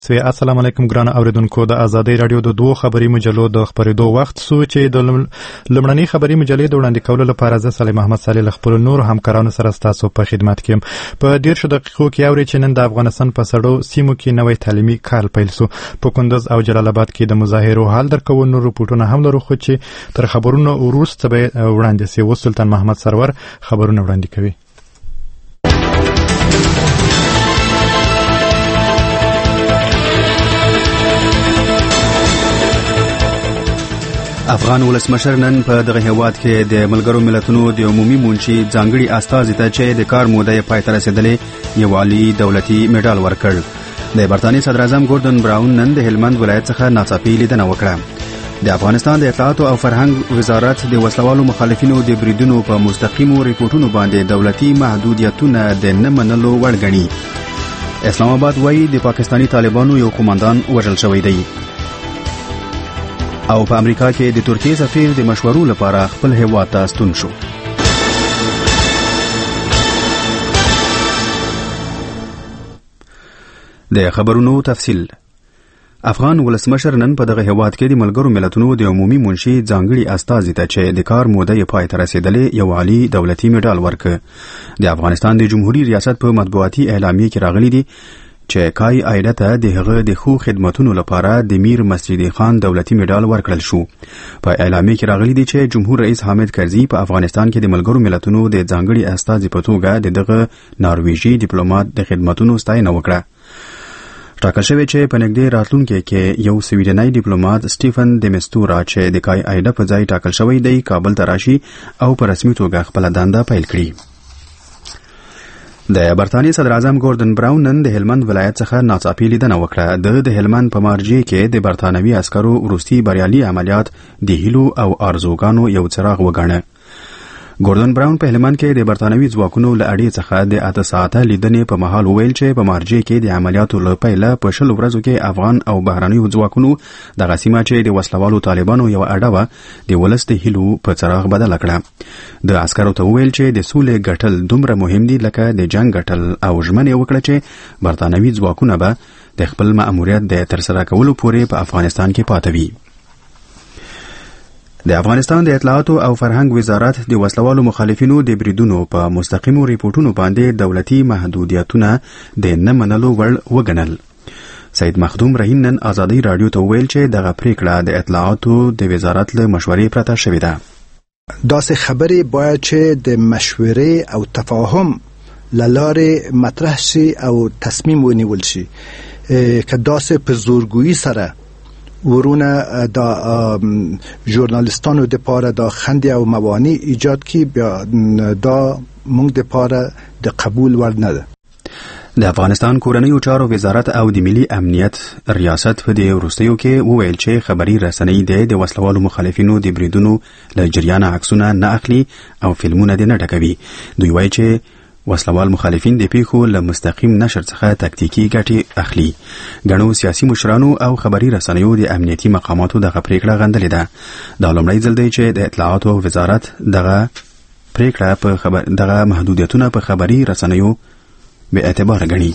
السلام علیکم ګران اوریدونکو د ازادي رادیو د دوه خبري مجلو د خبرېدو وخت سو چې د لمړنۍ خبري مجلې د وړاندې کولو لپاره زه صالح محمد صالح خپل نور همکارانو سره تاسو په خدمت کې په 10 دقیقو کې اوري چې نن د افغانستان په سړو سیمو کې نوې تعلیمي کال پیل سو. په کندوز او جلال آباد کې د مظاهرو حال درکو نور رپورټونه هم لرو خو چې تر خبرونو وروسته به وړاندې سي. سلطان محمد سرور خبرونه وړاندې کوي. افغان ولسمشر نن په دغه هیواد کې د ملګرو ملتونو د عمومي منشي ځانګړي استازي ته چې د کار موده یې پای ته رسیدلې یو عالی دولتي میډال ورکړ. د برتانیې صدر اعظم ګوردن براون نن د هلمند ولایت څخه ناڅاپي لیدنه وکړه. د افغانستان د اطلاعات او فرهنګ وزارت د وسلوالو مخالفینو د بریدونو په مستقیمو ریپورټونو باندې دولتي محدودیتونه د نه منلو وړ ګڼي. اسلام آباد وایي د پاکستاني طالبانو یو قوماندان وژل شوی دی. او په امریکا کې د ترکیې سفیر د مشورو لپاره خپل هیواد ته ستون شو. د خبرونو تفصیل. افغان ولسمشر نن په دغه هیواد کې د ملګرو ملتونو د عمومي منشي ځانګړي استازي ته چې د کار موده یې پای ته رسیدلې یو عالی دولتي میډال ورکړ. د افغانستان د جمهوریت ریاست په مطبوعاتي اعلامیه کې راغلي دي چې کای ایډه ته د هغه د خو خدماتونو لپاره د میر مسجد خان دولتي میډال ورکړل شو. په اعلامیه کې راغلي دي چې جمهور رئیس حامد کرزي په افغانستان کې د ملګرو ملتونو د ځانګړي استازي په توګه دغه نارویجی ډیپلوماټ د خدماتونو ستاینه وکړه. ټاکل شوی چې په نږدې راتلونکي کې یو سویډنی ډیپلوماټ سټیفن دمستورا چې د کای ایډه په ځای ټاکل شوی دی کابل ته راشي او په رسمي توګه خپل دنده پیل کړي. د برتانیې صدر اعظم ګوردن براون نن د هلمند ولایت څخه ناڅاپي لیدنه وکړه. د هلمند په مارجې کې د برتانوي عسکرو وروستي بریالي عملیات د هیلو او ارزوګانو یو څراغ وګڼه. ګوردن براون په هلمند کې د برتانوي ځواکونو له اړې څخه د 8 ساعته لیدنې په مهال وویل چې په مارجې کې د عملیاتو له پیله په 20 ورځو کې افغان او بهرنیو ځواکونو دغه سیمه چې د وسلوالو طالبانو یو اډه وه د ولس د هیلو په څراغ بدله کړه. د عسکرو ته وویل چې د سولې ګټل دومره مهم دي لکه د جنگ ګټل او ژمنه وکړه چې برتانوي ځواکونه به د خپل مأموریت د ترسره کولو پورې په افغانستان کې پاتې وي. د افغانستان د اطلاعات او فرهنګ وزارت د وسلوالو مخالفینو د بریدونو په مستقیمو ریپورټونو باندې دولتي محدودیتونه د نه منلو وړ وګڼل. سید مخدوم رحیم نن ازادي رادیو ته ویل چې دغه پریکړه د اطلاعاتو د وزارت له مشورې پرته شوې ده. داسې خبرې باید چې د مشورې او تفاهم لاره مطرح شي او تصمیم ونیول شي. که داسې په زورگویی سره ورونه دا ژورنالیستانو د پاره دا خندې او موانع ایجاد کی بیا دا موږ د پاره د قبول ور نه ده. د افغانستان کورنیو چارو وزارت او د ملي امنیت ریاست په دې وروستیو کې وویل چې خبري رسنۍ د وسلوالو مخالفینو د بریدونو له جریان عکسونه نه اخلي او فلمونه د نه ډکوي. دوی وایي چې وسلوال مخالفین د پیښو له مستقیم نشر څخه تکتیکی ګټې اخلي. ګڼو سیاسي مشرانو او خبري رسنیو د امنیتي مقاماتو دغه پریکړه غندلې ده. دا لومړی ځل دی چې د اطلاعاتو وزارت دغه پریکړه په دغه محدودیتونه په خبري رسنیو به اعتبار غني.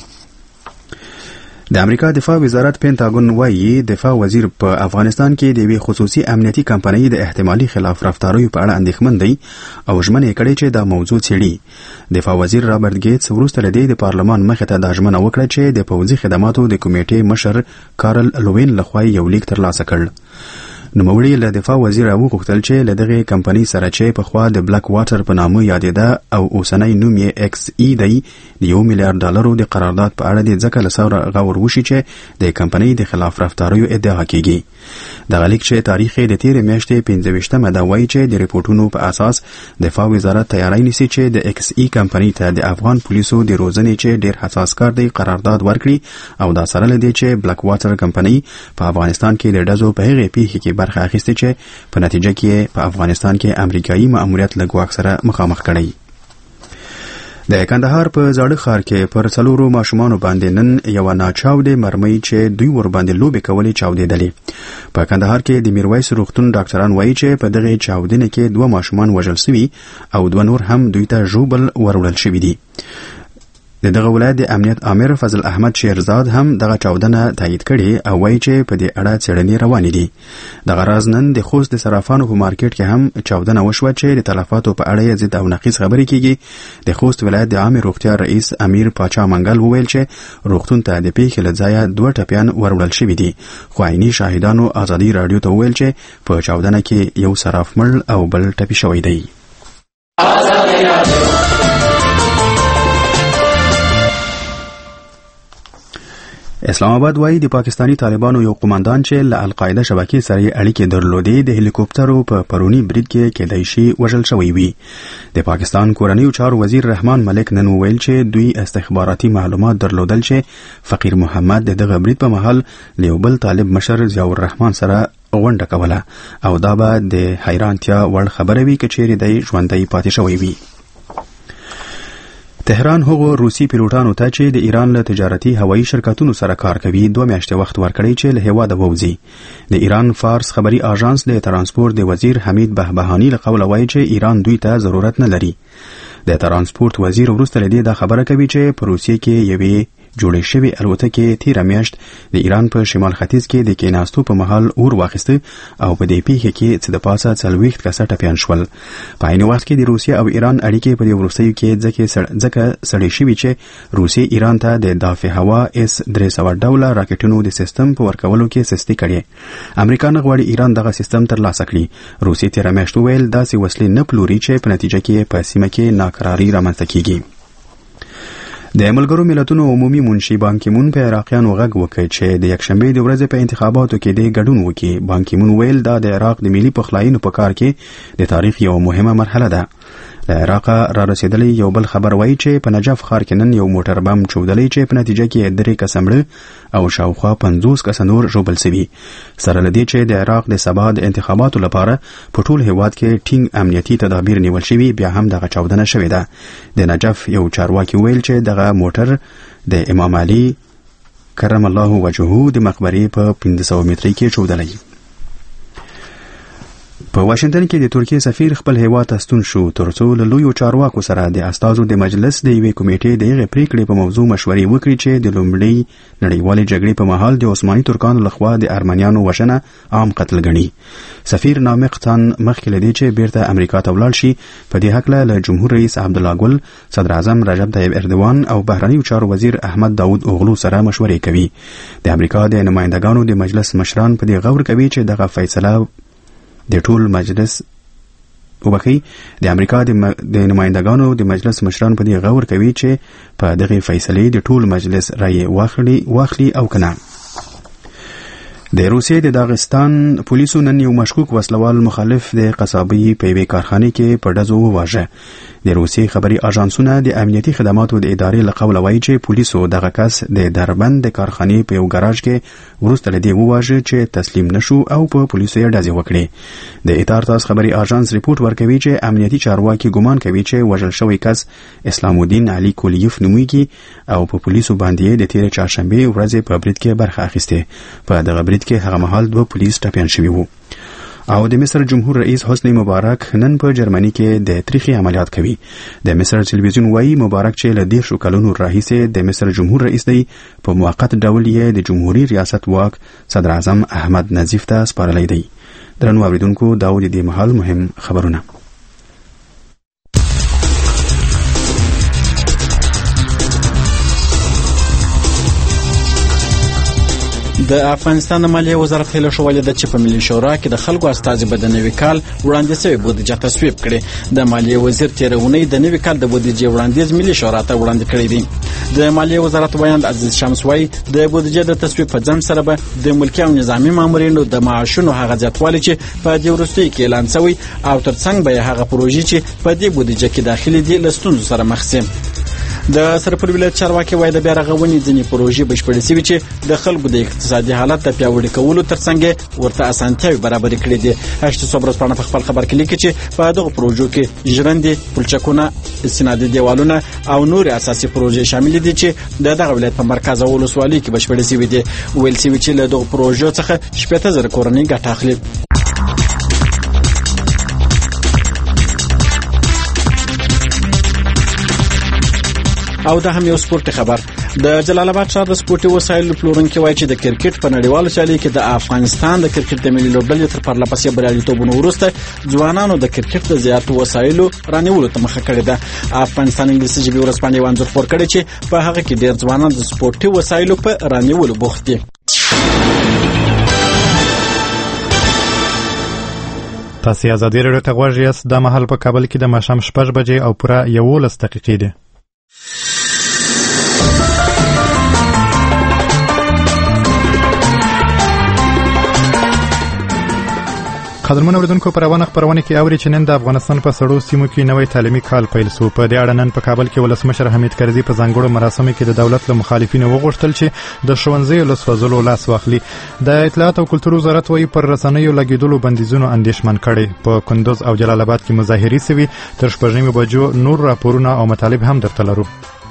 د امریکا دفاع وزارت پینټاګون وایي دفاع وزیر په افغانستان کې د یوې خصوصي امنیتي کمپنۍ د احتمالي خلاف رفتاریو په اړه اندېښمن دی او ژمنه یې کړې چې دا موضوع څېړي. دفاع وزیر رابرټ ګیټس وروسته له دې د پارلمان مخې ته دا ژمنه وکړه چې د پوځي خدماتو د کمیټې مشر کارل لوین لخوا یو لیک ترلاسه کړ. نوموړي له دفاع وزیر وغوښتل چې له دغه کمپنۍ سره چې پخوا د بلک واټر په نامه یادېده او اوسنی نوم یې ایکس ای دی د $1 میلیارډ د قرارداد په اړه د ځکه له سره غور وشي چې د کمپنۍ د خلاف رفتاریو ادعا کیږي. دغه لیک چې تاریخ یې د تیرې میاشتې 15مه ده وایي چې د ریپورټونو په اساس دفاع وزارت تیاری نیسي چې د ایکس ای کمپنۍ ته د افغان پولیسو د روزنې چې ډیر حساس کار دی قرارداد ورکړي او دا سره لدی چې بلک واټر کمپنۍ په افغانستان کې د ډزو په هغه پیښه کې برخه اخیسته چې په نتیجه کې په افغانستان کې امریکایي مأموریت له ګواښ سره مخامخ کړي. د کندهار په زاړه ښار کې پر 4 ماشومانو باندې نن یو ناچاودې مرمۍ چې دوی ور باندې لوبې کولې چاودېدلې. په کندهار کې د میرویس روغتون ډاکټران وایي چې په دغه چاودنې کې 2 ماشومان وژل شوي او 2 نور هم دوی ته ژوبل وروړل شوي دي. د دغه ولایت د امنیت امیر فضل احمد شیرزاد هم دغه چاودنه تایید کړي او وایي چې په دې اړه څېړنې روانې دي. دغه راز نن د خوست د صرافانو په مارکیټ کې هم چاودنه وشوه چې د تلفاتو په اړه یې ضد او نقیض خبرې کیږي. د خوست ولایت د عامه روغتیا رئیس امیر پاچا منګل وویل چې روغتون ته د پیښې له ځایه 2 ټپیان وروړل شوي دي، خو عیني شاهدانو ازادي رادیو ته وویل چې په چاودنه کې یو صراف مړ او بل ټپي شوی دی. اسلام آباد وایي د پاکستانی طالبانو یو قوماندان چې له القاعده شبکې سره اړیکې درلودې د هلیکوپټرو په پرونی برید کې کېدای شي وژل شوی وي. د پاکستان کورنیو چارو وزیر رحمان ملک نن وویل چې دوی استخباراتي معلومات درلودل چې فقیر محمد دغه برید په مهال له یو بل طالب مشر ضیاء الرحمن سره غونډه کوله او دا به د حیرانتیا وړ خبره وي که چیرې دی ژوندی پاتې شوی وي. تهران هغو روسي پیلوټانو ته چې د ایران له تجارتي هوایي شرکتونو سره کار کوي 2 میاشتې وخت ورکړی چې له هیواده ووځي. د ایران فارس خبري آژانس د ترانسپورت د وزیر حمید بهبهانی له قوله وایي چې ایران دوی ته ضرورت نه لري. د ترانسپورت وزیر وروسته له دې دا خبره کوي چې په روسیې کې یوې جوړې شوې الوتکې تیره میاشت د ایران په شمال ختیځ کې د کېناستو په مهال اور واخیسته او په دې پیښه کې څه د پاسه 40 کسه ټپیان شول. په عین وخت کې د روسیې او ایران اړیکې په دې وروستیو کې ځکه سړې شوي چې روسیې ایران ته د دافع هوا S-300 ډوله راکټونو د سیستم په ورکولو کې سستي کړې. امریکا نه غواړي ایران دغه سیستم ترلاسه کړي. روسیې تیره میاشت وویل داسې وسلې نه پلوري چې په نتیجه کې په سیمه کې ناکراري رامنځته کیږي. د ملګرو ملتونو عمومي منشي بان کی مون په عراقیانو غږ وکړ چې د یکشنبه د ورځې په انتخاباتو کې د ګډون وکړي. بان کی مون ویل دا د عراق د ملي پخلاینې په کار کې د تاریخ یو مهمه مرحله ده. د عراق را رسیدلی یو بل خبر وایي چې په نجف ښار کې نن یو موټر بم چودلی چې په نتیجه کې 3 کسه مړه او شاوخوا 50 کسه نور ژوبل شوي. سره له دې چې د عراق د سبا د انتخاباتو لپاره په ټول هیواد کې ټینګ امنیتي تدابیر نیول شوي، بیا هم دغه چاودنه شوې ده. د نجف یو چارواکي ویل چې دغه موټر د امام علي کرم الله وجهه د مقبرې په 500 متري کې چودلی. په واشنگټن کې د ترکیه سفیر خپل هیواد ته ستون شو ترڅو له لویو چارواکو سره د استازو د مجلس د یوې کمیټې د هغې پریکړې په موضوع مشورې وکړي چې د لومړۍ نړیوالې جګړې په مهال د عثماني ترکانو لخوا د ارمنیانو وژنه عام قتل ګڼي. سفیر نامق تان مخکې له دې چې بیرته امریکا ته ولاړ شي په دې هکله له جمهور رئیس عبدالله ګل، صدر اعظم رجب طیب اردوان او بهرنیو چارو وزیر احمد داود اوغلو سره مشورې کوي. د امریکا د نمائندګانو د مجلس مشران په دې غور کوي چې دغه فیصله د ټول مجلس وبخي. د امریکا د نمائندګانو د مجلس مشران په دې غور کوي چې په دغه فیصلې د ټول مجلس رائے واخلي او کنه. د روسیې د داغستان پولیسو نن یو مشکوک وسلوال مخالف د قصابي په یوې کارخانه کې په ډزو وواژه. د روسیې خبري آژانسونه د امنیتي خدماتو د ادارې له قوله وایي چې پولیسو دغه کس د دربند د کارخانې په یو ګراج کې وروسته له دې وواژه چې تسلیم نشو او په پولیسو یې ډزې وکړې. د ایتارتاس خبري آژانس ریپورت ورکوي چې امنیتي چارواکي ګمان کوي چې وژل شوی کس اسلام الدین علي کولیف نومیږي او په پولیسو باندې د تیر چهارشنبه ورځې په برید کې برخه اخیسته. په دغه برید کې هغه مهال 2 پولیس ټپیان شوي وو. او د مصر جمهور رئیس حسنی مبارک نن په جرمني کې د تاریخي عملیات کوي. د مصر ټلویزیون وایي مبارک چې له 10 کلونو راهیسې د مصر جمهور رئیس دی، په موقت ډول یې د جمهوریت ریاست واک صدر اعظم احمد نظیف ته سپارلی دی. درنو اوریدونکو دا و د دې مهال مهم خبرونه. د افغانستان د مالیې وزارت هیله شوې ده چې په ملي شورا کې د خلکو استازي به د نوي کال وړاندې شوی بودیجه تصویب کړي. د مالیې وزیر تیرونی د نوي کال د بودیجې وړاندیز ملي شورا ته وړاندې کړی دی. د مالیې وزارت ویاند عزیز شمس وایي د بودیجې د تصویب په ځم سره به د ملکي او نظامی مامورینو د معاشونو هغه زیاتوالی چې په دې وروستیو کې اعلان شوی او ترڅنګ به هغه پروژې چې په دې بودیجه کې داخلي دي له ستونزو سره مخ شي. د سرپل ولایت چارواکي وایي د بیا رغونې ځینې پروژې بشپړې شوي چې د خلکو د اقتصادي حالت د پیاوړي کولو ترڅنګ ورته اسانتیاوې برابرې کړې دي. هشت صبر پاڼه په خپل خبر کې لیکي چې په دغه پروژو کې ژرندې، پلچکونه، استنادي دیوالونه او نور اساسي پروژې شامل دي چې د دغه ولایت په مرکز او ولسوالۍ کې بشپړې شوي دي. ویل شوي چې له دغه پروژو څخه 80,000 کورنۍ ګټه اخلي. او د هم یو سپورتي خبر د جلال آباد ښار د سپورتي وسایلو پلورونکي وایي چې د کرکټ په نړیوالو سیالیو کې د افغانستان د کرکټ د ملي لوبډلې تر پرله پسې بریالیتوبونو وروسته ځوانانو د کرکټ د زیاتو وسایلو رانیولو ته مخه کړې ده. افغانستان انګلیسي ژبې ورځپاڼې یو انځور خپور کړی چې په هغه کې ډېر ځوانان د سپورتي وسایلو په رانیولو بوخت دي. تاسو آزادي رادیو ته غوږ یاست. د مهال په کابل کې د ماښام 6 بجې او پوره 11 دقیقې دي. قدرمن اوریدونکو په روانه خبرونه کې اوري چې نن د افغانستان په سړو سیمو کې نوې تعلیمي کال پیل شو. په دې اړه نن په کابل کې ولسمشر حمید کرزي په ځانګړو مراسمو کې د دولت له مخالفینو وغوښتل چې د ښوونځیو له سوځولو لاس واخلي. د اطلاعات او کلتور وزارت وايي پر رسنیو لګیدلو بندیزونو اندېښمن کړي. په کندوز او جلال آباد کې مظاهرې سوي. تر 6 بجو نور راپورونه او مطالب هم درته لرو.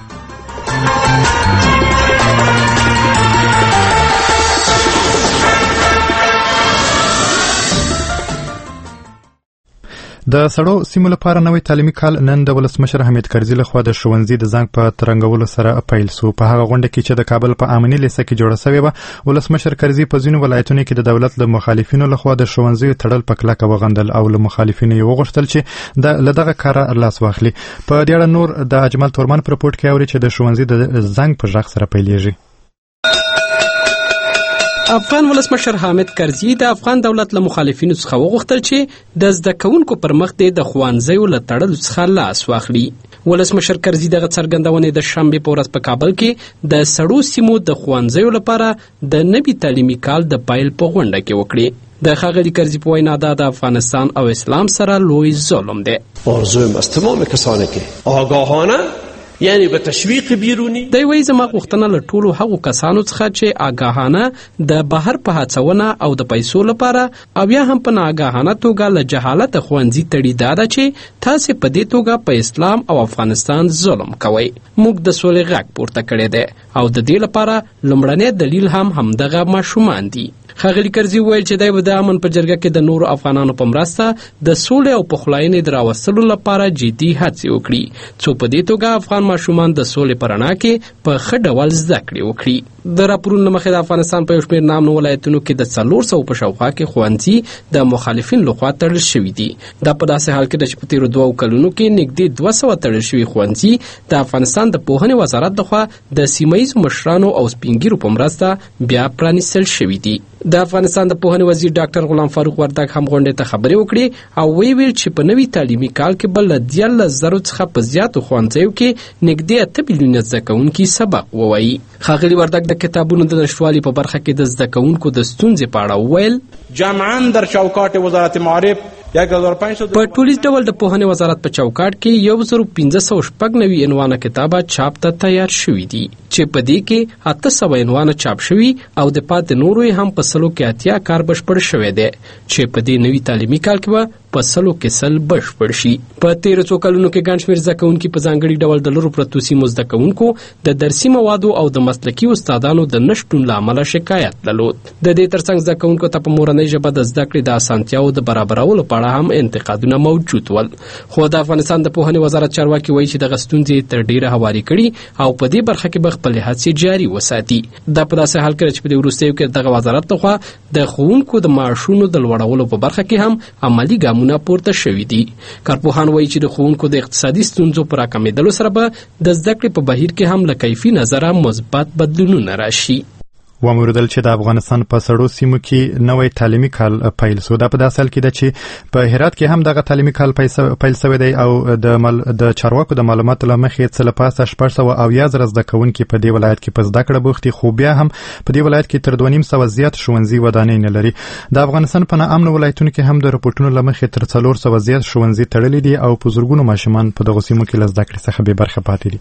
د سړو سیمو لپاره نوې تعلیمي کال نن د ولسمشر حمید کرزي لخوا د ښوونځي د زنګ په ترنګولو سره پیل شو. په هغه غونډه کې چې د کابل په امني لیسه کې جوړه شوې وه، ولسمشر کرزي په ځینو ولایتونو کې د دولت له مخالفینو لخوا د ښوونځیو تړل په کلکه وغندل او له مخالفینو یې وغوښتل چې له دغه کاره لاس واخلي. په دې اړه نور د اجمل تورمان په رپورټ کې اوري چې د ښوونځي د زنګ په غږ سره پیلېږي. افغان ولسمشر حامد کرزي د افغان دولت له مخالفینو څخه وغوښتل چې د زده کوونکو پر مخ د ښوونځیو له تړلو څخه لاس واخلي. ولسمشر کرزي دغه څرګندونې د شنبې په ورځ په کابل کې د سړو سیمو د ښوونځیو لپاره د نوي تعلیمي کال د پیل په غونډه کې وکړي. د ښاغلي کرزي په وینا دا د افغانستان او اسلام سره لوی ظلم دی. آرزویم از تمام کسانی که آگاهانه یعنی به تشویق بیرونی دی وایي زما غوښتنه له ټولو هغو کسانو څخه چې آګاهانه د بهر په هڅونه او د پیسو لپاره او یا هم په ناآګاهانه توګه له جهالت ښوونځي تړي دا ده چې تاسې په دې توګه په اسلام او افغانستان ظلم کوئ. موږ د سولې غږ پورته کړی دی او د دې لپاره لومړنی دلیل هم همدغه ماشومان دي. ښاغلي کرزي وویل چې دی به د امن په جرګه کې د نورو افغانانو په مرسته د سولې او پخلاینې د راوستلو لپاره جدي هڅې وکړي څو په دې توګه افغان ماشومان د سولې په رڼا کې په ښه ډول زده کړې وکړي. د راپورونو له مخې د افغانستان په یو شمېر نامنو ولایتونو کې د 400 په شاوخوا کې ښوونځي د مخالفین لخوا تړل شوي دي. دا په داسې حال کې ده چې په تېرو 2 کلونو کې نږدې 200 تړل شوي ښوونځي د افغانستان د پوهنې وزارت لخوا د سیمه ییزو مشرانو او سپین ږیرو په مرسته بیا پرانیستل شوي دي. د افغانستان د پوهنې وزیر ډاکټر غلام فاروق وردګ هم غونډې ته خبرې وکړې او ویل چې په نوي تعلیمي کال کې به له 14,000 څخه په زیاتو ښوونځیو کې نږدې 8 میلیونه زده کوونکي سبق ووایي. ښاغلي وردګ د کتابونو د نشتوالي په برخه کې د زده کوونکو د ستونزې په اړه وویل جمعاً در چوکاٹ وزارت معارف په ټولیز ډول د پوهنې وزارت په چوکاټ کې 1596 عنوانه کتابه چاپ ته تیار شوي دي چې په دې کې 800 عنوانه چاپ شوي او د پاتې نورو هم په 100 کې 80 کار بشپړ شوی دی چې په دې نوي تعلیمي کال کې به په 100 کې 100 بشپړ شي. په 13 کلونو کې ګڼ شمېر زده کوونکي په ځانګړي ډول د لرو پرتو سیمو زده کوونکو د درسي موادو او د مسلکي استادانو د نشتون له امله شکایت درلود. د دې ترڅنګ زده کوونکو ته په مورنۍ ژبه د زده کړې د اسانتیاو د برابرولو په اړه هم انتقادونه موجود ول. خو د افغانستان د پوهنې وزارت چارواکي وایي چې دغه ستونزې تر ډیره هواري کړي او په دې برخه کې به خپلې هڅې جاري وساتي. دا په داسې حال کې چې په دې وروستیو کې دغه وزارت لخوا د ښوونکو د معاشونو د لوړولو په برخه کې هم عملي ګامونه پورته شوي دي. کارپوهان وایي چې د ښوونکو د اقتصادي ستونزو پر راکمېدلو سره به د زده کړې په بهیر کې هم له کیفي نظره مثبت بدلونونه راشي. وموردل چې د افغانستان په سړو سیمو کې نوې تعلیمي کال پیل شو. دا په داسې حال کې ده چې په هرات کې هم دغه تعلیمي کال پیل شوی دی او د چارواکو د معلوماتو له مخې څه له پاسه 600 زده کوونکي په دې ولایت کې په زده کړه بوخت دي، خو بیا هم په دې ولایت کې تر 2,500 زیات ښوونځي ودانۍ نه لري. د افغانستان په ناامنو ولایتونو کې هم د رپورټونو له مخې تر 400 زیات ښوونځي تړلي دي او په زرګونو ماشومان په دغو سیمو کې له زده کړې څخه بې برخه پاتې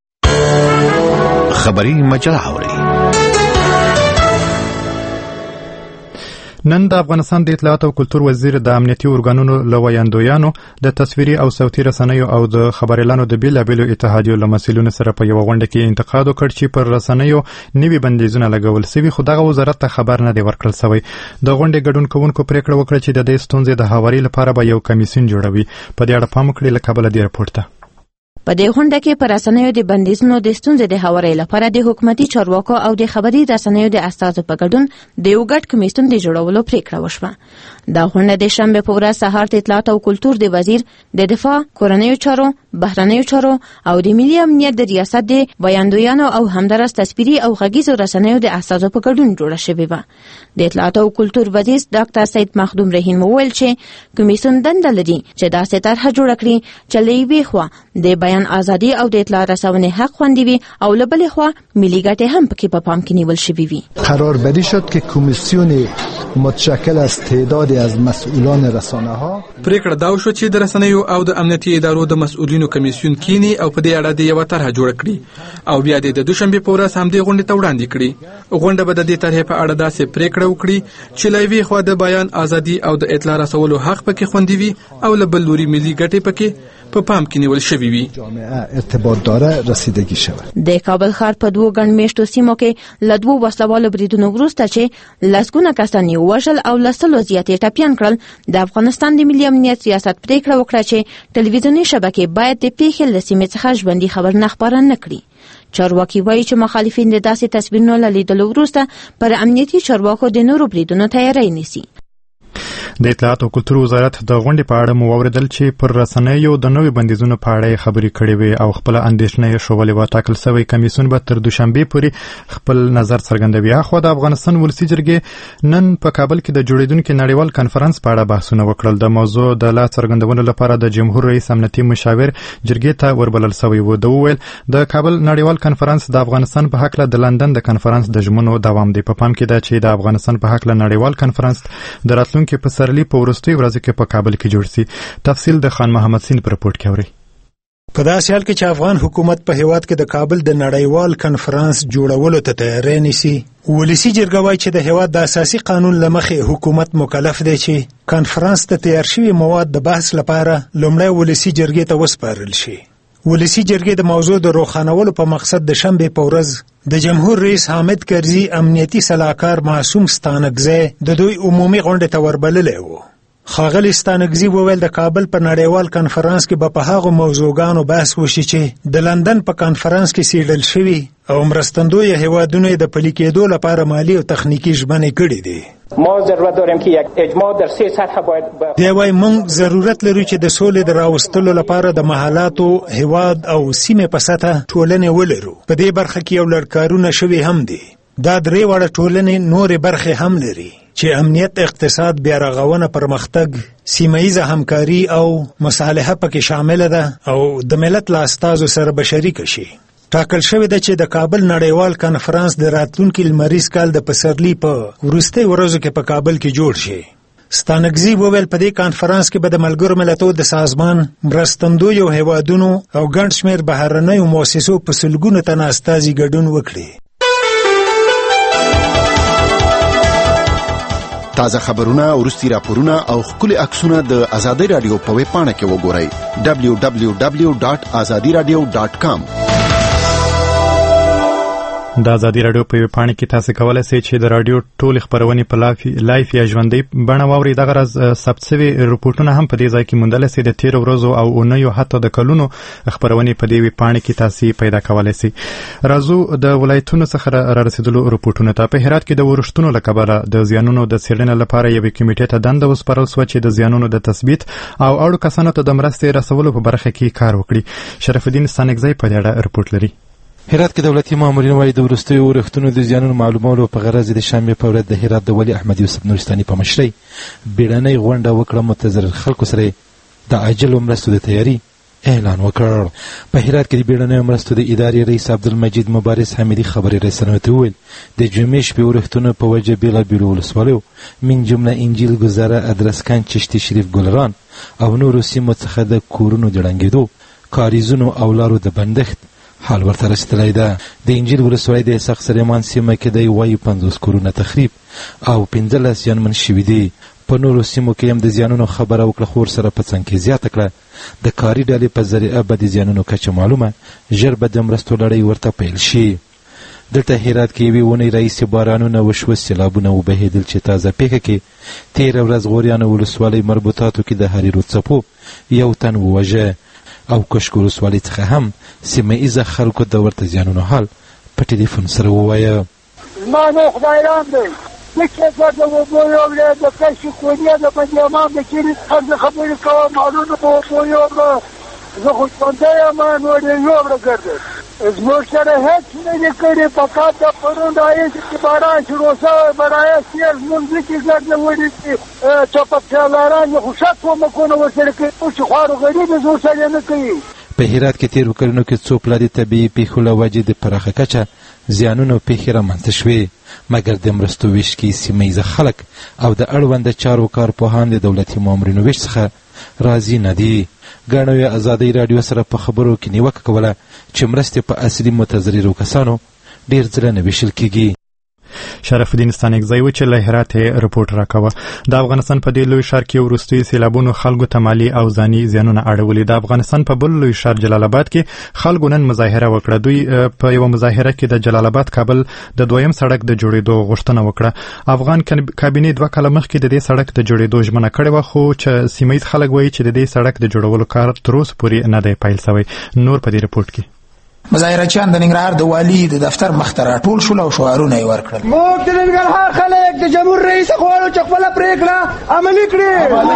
دي. خبري مجله اوري. نن د افغانستان د اطلاعات او کلتور وزیر د امنیتي ارګانونو له ویاندویانو د تصویري او صوتي رسنیو او د خبريالانو د بیلابیلو اتحادیو له مسؤلینو سره په یو غونډه کې انتقاد وکړ چې پر رسنیو نوي بندیزونه لګول شوي، خو دغه وزارت ته خبر نه دی ورکړل شوی. د غونډې ګډون کوونکو پریکړه وکړه چې د دې ستونزې د هواري لپاره به یو کمیسیون جوړوي. په دې اړه پام وکړئ. له کابل دی رپورټ ته. په دې غونډه کې پر رسنیو د بندیزونو د ستونزې د هواري لپاره د حکومتي چارواکو او د خبري رسنیو د استازو په ګډون د یو ګډ کمیسیون د جوړولو پریکړه وشوه. دا غونډه د شنبه په ورځ سهار د اطلاعات او کلتور د وزیر د دفاع، کورنیو چارو، بهرنیو چارو او د ملي امنیت د ریاست د بیانډویانو او همدارس تصویري او غږیزو رسنیو د استازو په ګډون جوړه شوې وه. د اطلاعات او کلتور وزیر ډاکټر سید مخدوم رحیم وویل چې کمیسیون دنده لري چې داسې طرحه جوړه کړي چې له یوې خوا د بیان ازادي او د اطلاع رسونې حق خوندي وي او له بلې خوا ملي ګټې هم پکې په پام کې نیول شوې وي. قرار بری شد که کمیسیون متشکل از تعدادی از مسئولان رسانه ها پریکړه دا شو چې د رسنیو او د امنیتي ادارو د مسؤلینو کمیسیون کینی او په دې اړه د یو طرحه جوړ کړي او بیا د دوشنبه په ورځ هم د غونډې ته وړاندې کړي. غونډه به د دې طرحې په اړه داسې پریکړه وکړي چې له یوې خوا د بیان ازادي او د اطلاع رسولو حق پکې خوندي وي او له بل لوري ملي ګټې پکې په پام کې نیول شوی وي. ارتباط داره رسیدگی شود. د کابل ښار په دوه ګڼ میاشتو سیمو کې له دوه وسلوالو بریدونو وروسته چې لسګونه کسان یې وژل او له سلو زیات یې ټپیان کړل، د افغانستان د ملي امنیت ریاست پریکړه وکړه چې ټلویزیوني شبکې باید د پیښې له سیمې څخه ژوندي خبر نه خپاره نه کړي. چارواکي وایي چې مخالفین د داسې تصویرونو له لیدلو وروسته پر امنیتي چارواکو د نورو بریدونو تیاری نیسي. د اطلاعات او کلتور وزارت د غونډې په اړه مو واوریدل چې پر رسنیو د نوې بندیزونو په اړه خبرې کړې وې او خپل اندېښنې یې ښوولې وه. ټاکل شوی کمیسیون به تر دوشنبې پورې خپل نظر څرګندوي. اخوا د افغانستان ولسي جرګې نن په کابل کې د جوړېدونکي نړیوال کنفرانس په اړه بحثونه وکړل. د موضوع د لا څرګندولو لپاره د جمهور رئیس امنیتي مشاور جرګې ته وربلل شوی و. د وویل د کابل نړیوال کنفرانس د افغانستان په حق له د لندن د کنفرانس د ژمنو دوام دی. په پام کې ده چې د افغانستان په حق له نړیوال کنفرانس د راتلونکي پسرلي په وروستۍ ورځو کې په کابل کې جوړ شي. تفصیل د خان محمد سین په رپورټ کې اوري. په داسې حال کې چې افغان حکومت په هیواد کې د کابل د نړیوال کنفرانس جوړولو ته تیاری نیسي، ولسي جرګه وايي چې د هیواد د اساسي قانون له مخې حکومت مکلف دی چې کنفرانس ته تیار شوي مواد د بحث لپاره لومړی ولسي جرګې ته وسپارل شي. ولسي جرګې د موضوع د روښانولو په مقصد د شنبې په ورځ د جمهور رئیس حامد کرزي امنیتي سلاکار معصوم ستانکزی د دوی عمومي غونډې ته وربللی و. ښاغلي ستانکزي وویل د کابل په نړیوال کنفرانس کې به په هغو موضوعګانو بحث وشي چې د لندن په کنفرانس کې څیړل شوي او مرستندوی هیوادونو د پلي کېدو لپاره مالي او تخنیکي ژمنې کړې دي. ما ضرورت داریم که یک اجماع در 3 سطح باید دی وايي موږ ضرورت لرو چې د سولې د راوستلو لپاره د محلاتو، هیواد او سیمې په سطح ټولنې ولرو. په دې برخه کې یو لړکارونه شوي هم دي. دا درې واړه ټولنې نورې برخې هم لري چې امنیت، اقتصاد، بیارغونه، پرمختګ، سیمه‌ایزه همکاري او مصالحه پکې شامل ده او د ملت له استازو سره به شریک شي. ټاکل شوی ده چې د کابل نړیوال کنفرانس د راتلونکي لمریز کال د پسرلي په وروستۍ ورځو کې په کابل کې جوړ شي. ستانکزي وویل په دې کانفرانس کې به د ملګرو ملتونو د سازمان، مرستندویو هیوادونو او ګڼ شمېر بهرنیو مؤسسو په سلګونو تنه استازي ګډون وکړي. تازه خبرونه، وروستي راپورونه او ښکلي عکسونه د آزادۍ رادیو په ویب پاڼه کې وګورئ www.azadiradio.com. د ازادي رادیو په ویب پاڼه کې تاسو کولای شئ چې د رادیو ټول خبرونه په لایف یا ژوندۍ بڼه واورئ. دغه راز ثبت شوي رپورټونه هم په دې ځای کې موندلی شئ. د تیرو ورځو او اونیو حتی د کلونو خبرونه په دې ویب پاڼه کې تاسو پیدا کولای شئ. راځو د ولایتونو څخه را رسیدلو رپورټونو ته. په هرات کې د ورښتونو له کبله د زیانونو د څېړنې لپاره یوې کمیټې ته دنده وسپارل شوه چې د زیانونو د تثبیت او اړو کسانو ته د مرستې رسولو په برخه کې کار وکړي. شرف الدین ستانکزی په دې اړه رپورټ لري. هرات کې دولتي مامورین وايي د وروستیو ورښتونو د زیانونو معلومولو په غرض د شنبې په ورځ د هرات د ولي احمد یوسف نورستاني په مشرۍ بیړنۍ غونډه وکړه. متضرر خلکو سره د عاجلو مرستو د تیاري اعلان وکړ. په هرات کې د بیړنیو مرستو د ادارې رئیس عبدالمجید مبارز حمیدي خبري رسنیو ته وویل د جمعې شپې ورښتونو په وجه بېلابېلو ولسوالیو من جمله انجیل ګذاره، ادرسکن، چشتي شریف، ګلران او نورو سیمو څخه د کورونو د ړنګېدو، کاریزونو او لارو د بندښت حال ورته رسیدلی ده. د انجیل ولسوالۍ د اسحاق سلیمان سیمه کې دی وایي 50 کورونه تخریب او 15 زیانمن شوي دي. په نورو سیمو کې هم د زیانونو خبره وکړه، خو ورسره په څنګ کې زیاته کړه د کاري ډلې په ذریعه به د زیانونو کچه معلومه، ژر به د مرستو لړۍ ورته پیل شي. دلته هرات کې یوې اونۍ راهیسې بارانونه وشوه، سیلابونه وبهېدل چې تازه پیښه کې تېره ورځ غوریانو ولسوالۍ مربوطاتو کې د هریرو څپو یو تن ووژه. او کشک ولسوالۍ څخه هم سیمه ایزه خلکو د ورته زیانونو حال په ټلیفون سره ووایه. زما نو خدایران دی فکر د وبو یو د کشک کونیه د پنجامام د کلی څخه خبرې کوم معلومه وبو یو زه خو څنګه یم نو دې یو ورګرځم زموږ سره هیڅ نه دي کړي فقط د پرون رایې چې باران شروع شوی برایه سیر زموږ ځکې ګرځولي چې ټوپکچالاران یې خو شک ومکونه ورسره کوي چې خوارو غریب یې زموږ سره نه کوي. په هرات کې تیرو کلونو کې څو پلاري طبیعي پیښو له وجې د پراخه کچه زیانونو پیښې رامنځته شوې، مګر د مرستو ویش کې سیمه ایزه خلک او د اړونده چارو کارپوهان د دولتي مامورینو ویش څخه راضي نه دي. ګڼو یې ازادۍ راډیو سره په خبرو کې نیوکه کوله چې مرستې په اصلي متضررو کسانو ډېر ځله نه ویشل کېږي. شرف الدین ستانکزی و چې له هرات رپورټ راکوه. د افغانستان په دې لوی ښار کې وروستي سیلابونو خلکو ته مالي او ځاني زیانونه اړولي. د افغانستان په بل لوی ښار جلال آباد کې خلکو نن مظاهره وکړه. دوی په یو مظاهره کې د جلال آباد کابل د دویم سړک د جوړېدو غوښتنه وکړه. افغان کابینې 2 کاله مخکې د دې سړک د جوړېدو ژمنه کړې وه، خو چې سیمه ییز خلک وایي چې د دې سړک د جوړولو کار تر اوسه پورې نه دی پیل شوی. نور په دې رپورټ کې مظاهرچیان د ننګرهار د والي د دفتر مخ ته راټول شول او شعارونه یې ورکړل. موږ د ننګرهار خلک د جمهور رئیس غواړو چې خپله پرېکړه عملي کړي.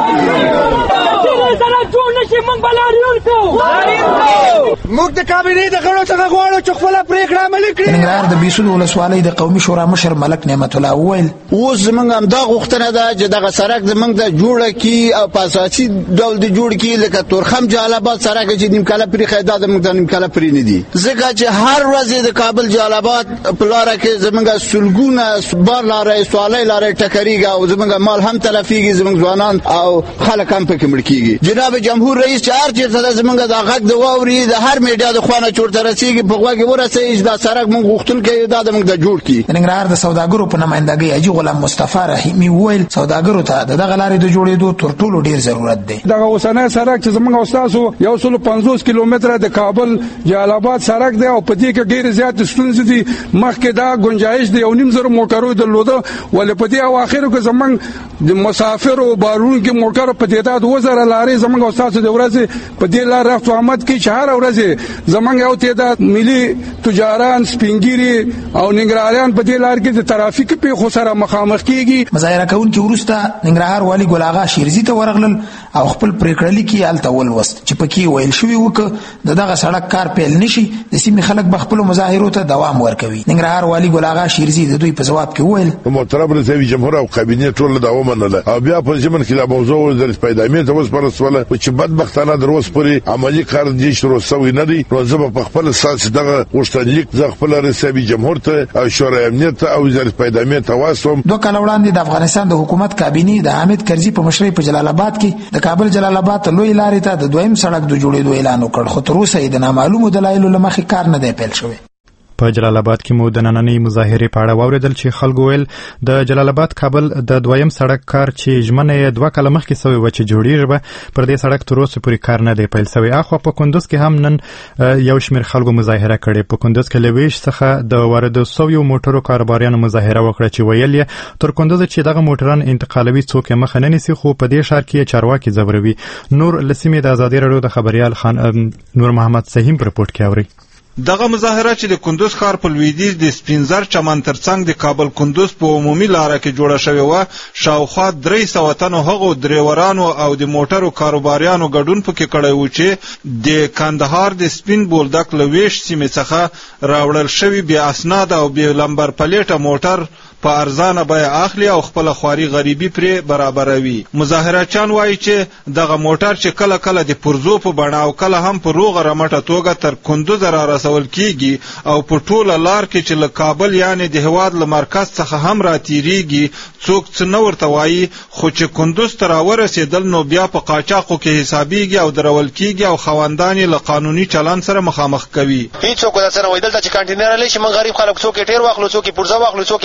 موږ د کابینې د غړو څخه غواړو چې خپله پرېکړه عملي کړي. د ننګرهار د بیسود ولسوالۍ د قومي شورا مشر ملک نعمت الله وویل اوس زموږ همدا غوښتنه ده چې دغه سړک زموږ د جوړه کړي او په اساسي ډول د جوړ کړي، لکه تورخم جلال آباد سړک چې نیم کاله پرې دا زموږ د نیم کاله پرې نه دي، ځکه چې هر ورځ د کابل جلال آباد په لاره کې زموږ سلګونه بار لارې سوالۍ لارې ټکریږي او زموږ مال هم تلفیږي، زموږ ځوانان او خلک هم پکې مړ کېږي. جناب جمهور رئیس چې هر چېرته زموږ د غږ د واوري د هر میډیا د خوانه چورته رسیږي په غوږ ورسېږي چې دا سړک موږ غوښتونکي دا زموږ د جوړ کړي. د ننګرهار د سوداګرو په نمائندګۍ حاجي غلام مصطفی رحیمي وویل سوداګرو ته دغه لارې د جوړېدو تر ټولو ډېر ضرورت دی. دغه اوسنی سړک چې زموږ استادو 150 کیلومتره د کابل جلال آباد سړک دی او په دې کې ډېر زیات ستونزې دي. مخکې دا گنجائش دی 1.5 موټرو درلوده، ولې په دې اواخرو کې زموږ د مسافرو بارونکو موټر په تعداد 2000 لارې زموږ استادو د ورځې په دې لار رفت او آمد کې هر ورځ زموږ یو تعداد ملي تجاران سپینګيري او ننګرهاریان په دې لار کې د ترافیک په خو سره مخامخ کیږي. مظاهره کوونکي وروسته ننګرهار والي ګل آغا شیرزي ته ورغلل او خپل پریکړه لیکي الته ولوست چې پکې ویل شوی وک دغه سړک کار پیل نشي د سیمې خلک به خپل مظاهرو ته دوام ورکوي. ننګرهار والي ګل آغا شیرزي د دوی په جواب کې وویل محترم رئیس جمهور او کابینې ټول دوام منله او بیا په ځمن کې لا موضوع د پیدایمې ته وسپارسوله چې بدبختانه دروس پوری عملی کار دي شروع شوی نه دی. نو زه په خپل اساس دغه غوښتنلیک ز خپل رئیس جمهور ته او شورای امنیت او وزارت پیدایمې ته واسوم. 2 کال وړاندې د افغانستان د حکومت کابینې د حامد کرزي په مشرۍ په جلال آباد کې د کابل جلال آباد ته لوی لارې ته د دویم سړک د جوړېدو اعلان وکړ، خو تر اوسه یې د نامعلومو دلایلو له مخې کار نه دی پیل شوی. په جلال آباد کې مو د نننۍ مظاهرې په اړه واوریدل چې خلکو ویل د جلال آباد کابل د دویم سړک کار چې ژمنه یې 2 کاله مخکې شوی و چې جوړیږي به پر دې سړک تر اوسه پورې کار نه دی پیل شوی. اخو په کندوز کې هم نن یو شمېر خلکو مظاهره کړې. په کندوز کې له ویش څخه د واردو سویو موټرو کاروباریانو مظاهره وکړه چې ویل یې تر کندوز چې دغه موټران انتقالوي څوک یې مخه نه نیسي، خو په دې ښار کې چارواکي ځوروي. نور لسیمې د ازادي راډیو د خبريال خان نور محمد سهیم په رپورټ کې اوري. دغه مظاهره چې د کندوز ښار په لویدیځ د سپینزر چمن ترڅنګ د کابل کندوز په عمومي لاره کې جوړه شوې وه، شاوخوا 300 تنو هغو ډریورانو او د موټرو کاروباریانو ګډون پکې کړی و چې د کندهار د سپین بولدک له ویش سیمې څخه راوړل شوي بې اسناده او بې لمبر پلیټه موټر په ارزانه بیه اخلي او خپل خواري غریبي پرې برابروي. مظاهرچیان وایي چې دغه موټر چې کله کله د پرزو په بڼه او کله هم په روغه رمټه توګه تر کندوز را رسول کیږي او په ټوله لار کې چې له کابل یعنی د هواد له مرکز څخه هم راتیریږي څوک څه نه ورته وایي، خو چې کندوز ته راورسېدل نو بیا په قاچاقو کې حسابیږي او درول کیږي او خواندان یې له قانوني چلن سره مخامخ کوي. هیڅوک دا سره وایي دلته چې کانټینر لشي من غریب خلک څوک ټیر واخلو څوک پرزه واخلو څوک موټر واخلو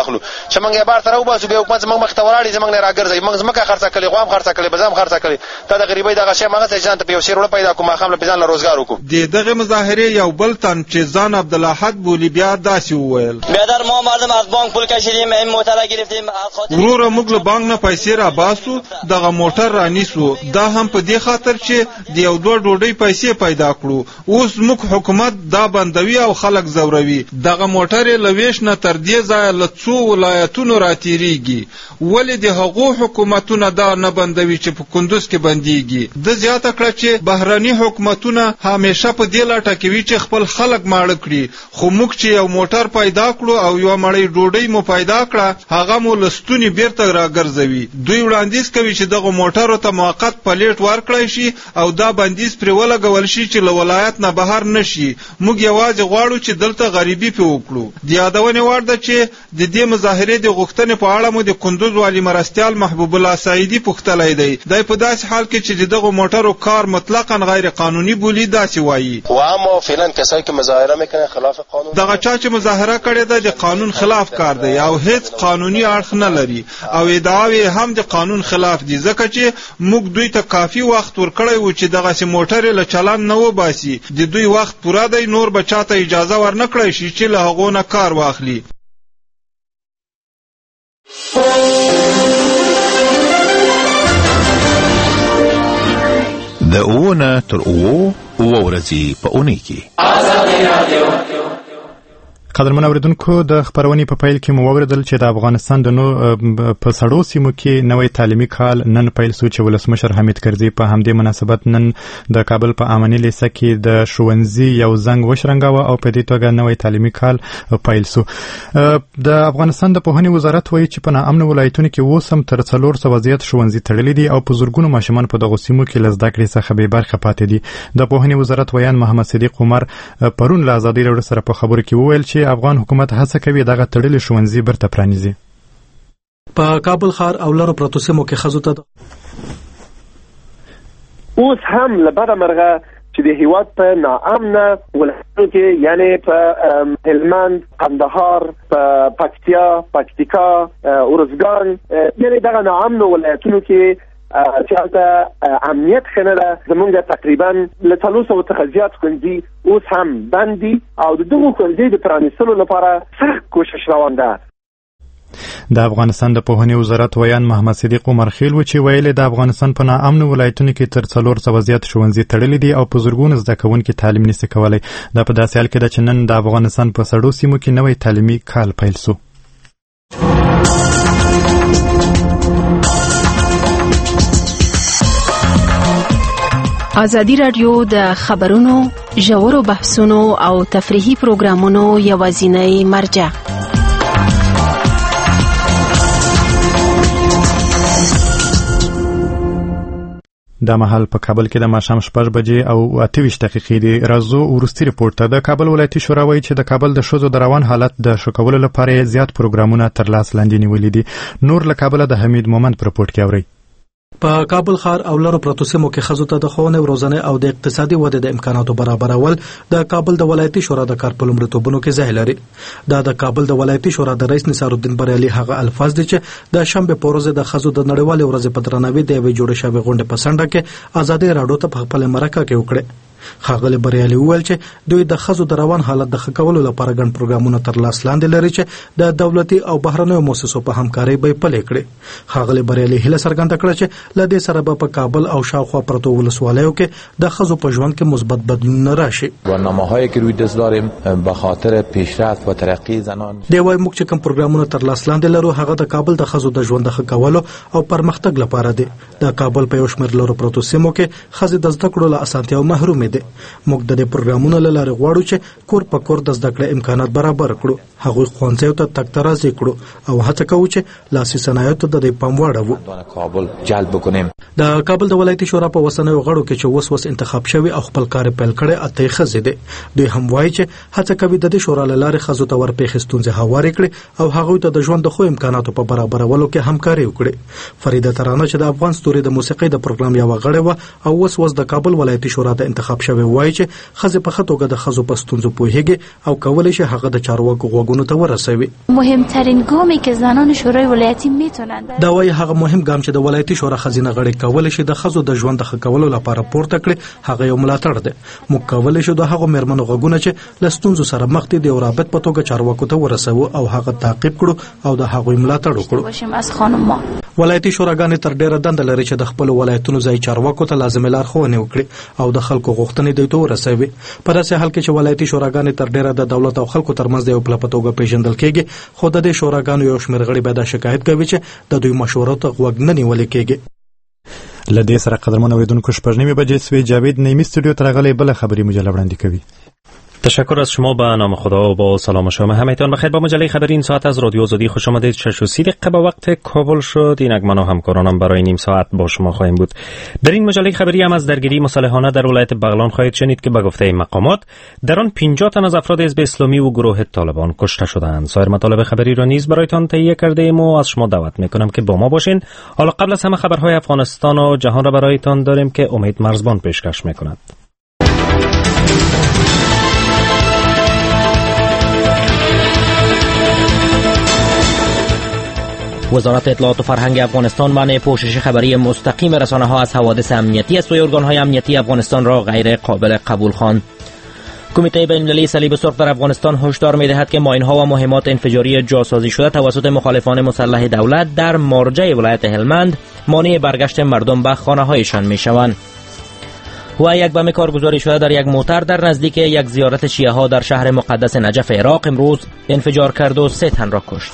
واخلو چې موږ یې بار تر وباسو به حکومت موږ مخ ته ولاړی زموږ نه راګرځي موږ زمکه خرڅه کړي غوام خرڅه کړي بزام خرڅه کړي ته د غریبۍ دغه شی مغه ځان ته په یو شیرونه پیدا کوم خامله په ځان له روزګار وکړو دغه مظاهره یو بل تن چې ځان عبدالاحد بولی بیا داسې وویل بیادر ما مردم از بانک پول کشیدیم این موتر گرفتیم ورور موږ له بانک نه پیسې را باسو دغه موټر را نیسو دا هم په دې خاطر چې د یو دوه ډوډۍ پیسې پیدا کړو اوس موږ حکومت دا بندوي او خلک زوروي دغه موټر لويش نه تر دې ځای له څو ولایتونو راتیریږي ولې د هغو حکومتونه دا نه بندوي چې په کندوز کې بنديږي د زیاته کړه چې بهراني حکومتونه همیشه په دې لټه کې وي چې خپل خلک ماړه کړي خو موږ چې یو موټر پیدا کړو او یو مړی ډوډۍ مو پیدا کړه هغه مو لستونی بیرته راګرځوي دوی وړاندیز کوي چې دغه موټرو ته موقت پلیټ ورکړی شي او دا بندیز پرې ولګول شي چې له ولایت نه بهر نشي موږ یوازې غواړو چې دلته غریبي په وکړو د یادونې وړ ده چې د دې مظاهرې د غوښتنې په اړه مو د کندوز والی مرستیال محبوب الله سعیدی پوښتلی دی دی په داسې حال کې چې دغه موټرو کار مطلقاً غیر قانوني بولی داسې وایي و اما فعلا کسایی که مظاهره میکنن خلاف قانون دغه چا چې مظاهره کړې ده د قانون خلاف کار دی او هیڅ قانوني اړخ نه لري او ادعاوې هم د قانون خلاف دي ځکه چې موږ دوی ته کافي وخت ورکړی و چې دغسې موټرې له چلن نه وباسي د دوی وخت پوره دی نور به چاته اجازه ورنکړی شي چې له هغو نه کار واخلي د اوونه تر اوو ورځې په اونۍ کې قدرمن اوریدونکو د خبرونې په پیل کې مو واوریدل چې د افغانستان د نو په سړو سیمو کې نوې تعلیمي کال نن پیل شو چې ولسمشر حمید کرزي په همدې مناسبت نن د کابل په اماني لیسه کې د ښوونځي یو زنګ وشرنګاوه او په دې توګه نوې تعلیمي کال پیل شو د افغانستان د پوهنې وزارت وایي چې په ناامن ولایتونو کې اوس هم تر 400 زیات ښوونځي تړلي دي او په زورګونو ماشومان په دغو سیمو کې له زده کړې څخه بې برخه پاتې دي د پوهنې وزارت ویان محمد صدیق عمر پرون له ازادي راډیو سره په خبرو کې وویل چې افغان حکومت هڅه کوي دغه تړلي ښوونځي برته پرانیزي په کابل ښار او لرو پرتو سیمو کې ښځو ته اوس هم له بده مرغه چې د هیواد په ناامنه ولایتونو کې یعنی په هلمند قندهار په پکتیکا ارزګان یعنی دغه ناامنه ولایتونو کې چې هلته امنیت ښه نه ده زمونږ تقریبا له 300 څخه زیات ښوونځي اوس هم بند دي او د دغو ښوونځیو د پرانیستلو لپاره سخت کوشش روان ده د افغانستان د پوهنې وزارت ویان محمد صدیق عمر خیل و چې ویلي د افغانستان په ناامنو ولایتونو کې تر 400 زیات ښوونځي تړلي دي او په زرګونو زده کوونکي تعلیم نشي کولای دا په داسې حال کې ده چې نن د افغانستان په سړو سیمو کې نوې تعلیمي کال پیل شو ازادي راډیو د خبرونو ژورو بحثونو او تفریحي پروګرامونو یوازینی مرجع دا مهال په کابل کې د ماښام 6 بجې او 28 دقیقې دی راځو ورستي رپورټ ته د کابل ولایتي شورا وایي چې د کابل د ښځو د روان حالت د ښه کولو لپاره زیات پروګرامونه تر لاس لاندې نیولي دي نور له کابل د حمید مومند په رپورټ کې اوري په کابل ښار او لرو پرتو سیمو کې ښځو ته د ښوونې او روزنې او د اقتصادي ودې د امکاناتو برابرول د کابل د ولایتي شورا د کار په لومړیتوبونو کې ځای لري دا د کابل د ولایتي شورا د رئیس نثار الدین بریالي هغه الفاظ دي چې د شنبه په ورځ د ښځو د نړیوالې ورځې په درناوي د یوې جوړې شوې غونډې په څنډه کې ازادي راډیو ته په خپل مرکه کې وکړه ښاغلي بریالي وویل چې دوی د ښځو د روان حالت د ښه کولو لپاره ګڼ پروګرامونه تر لاس لاندې لري چې د دولتي او بهرنیو مؤسسو په همکارۍ به پلي کړي ښاغلي بریالي هیله څرګنده کړه چې له دې سره به په کابل او شاوخوا پرتو ولسوالیو کې د ښځو په ژوند کې مثبت بدلون راشي برنامه‌هایی که روی دست داریم به خاطر پیشرفت و ترقی زنان دی وايي موږ چې کوم پروګرامونه تر لاس لاندې لرو هغه د کابل د ښځو د ژوند د ښه کولو او پرمختګ لپاره دی د کابل په یو شمېر لرو پرتو سیمو کې ښځې د زده کړو له اسانتیاو محرومې دي موږ د پروګرامونو له لارې غواړو چې کور په کور د زده کړې امکانات برابر کړو هغوی ښوونځیو ته تګ ترازی کړو او هڅه کوو چې لاسي صنایعو ته د پام واړوو کابل جلب وکړو د کابل د ولایتي شورا په وسنیو غړو کې چې وس انتخاب شوی او خپل کار پیل کړي اته ښځې دي دوی هم وایي چې هڅه کوي د دې شورا له لارې ښځو ته ورپېښې ستونزې هوارې کړي او هغوی ته د ژوند د خو امکاناتو په برابرولو کې همکاري وکړي فریده ترانه چې د افغان ستوري د موسیقۍ د پروګرام یو غړې و او وس د کابل ولایتي شورا د انتخاب شوی وایي چې ښځې په ښه توګه د ښځو په ستونزو پوهیږي او کولی شي هغه د چارواکو غوږونو ته ورسوي. مهمترین گامی که زنان شورای ولایتی میتونن دا وایي هغه مهم ګام چې د ولایتي شورا خزینه غړي کولی شي د ښځو د ژوند د ښه کولو لپاره پورته کړي هغه یو ملاتړ دی. موږ کولی شو د هغو میرمنو غوږونه چې له ستونزو سره مخ دي د یو رابط په توګه چارواکو ته ورسوو او هغه تعقیب کړو او د هغوی ملاتړ وکړو. ولایتي شوراګانې تر ډیره دنده لري چې د خپل ولایتونو ځای چارواکو ته لازمي لارښوونې وکړي او د خلکو غوښتنې دوی ته ورسوي. په داسې حال کې چې ولایتي شوراګانې تر ډیره د دولت او خلکو ترمنځ د یو پله په توګه پیژندل کېږي، خو د دې شوراګانو یو شمېر غړي به دا شکایت کوي چې د دوی مشورو ته غوږ نه نیول کېږي. له دې سره قدرمنو اوریدونکو 6:30 بجې سوی جاوید نیمی استودیو ته راغلی بله خبری مجله وړاندې کوي. تشکر از شما. به نام خدا و با سلام شما همایتان بخیر. با مجله خبری این ساعت از رادیو آزادی خوش آمدید. 6:30 به وقت کابل شد. اینک من و همکارانم برای نیم ساعت با شما خواهیم بود. در این مجله خبری هم از درگیری مسلحانه در ولایت بغلان خواهید شنید که به گفته مقامات در آن 50 تن از افراد حزب اسلامی و گروه طالبان کشته شدند. سایر مطالب خبری را نیز برایتان تهیه کرده ایم و از شما دعوت میکنم که با ما باشین. حالا قبل از همه خبرهای افغانستان و جهان را برایتان داریم که امید مرزبان پیشکش میکند. وزارت اطلاعات و فرهنگ افغانستان مانع پوشش خبری مستقیم رسانه‌ها از حوادث امنیتی از سوی ارگان‌های امنیتی افغانستان را غیر قابل قبول خواند. کمیته بین‌المللی صلیب سرخ در افغانستان هشدار می‌دهد که ماین‌ها و مهمات انفجاری جاسازی شده توسط مخالفان مسلح دولت در مارجه ولایت هلمند مانع برگشت مردم به خانه‌هایشان می‌شوند. و یک بم کارگزاری شده در یک موتر در نزدیک یک زیارت شیعه‌ها در شهر مقدس نجف عراق امروز انفجار کرد و 3 تن را کشت.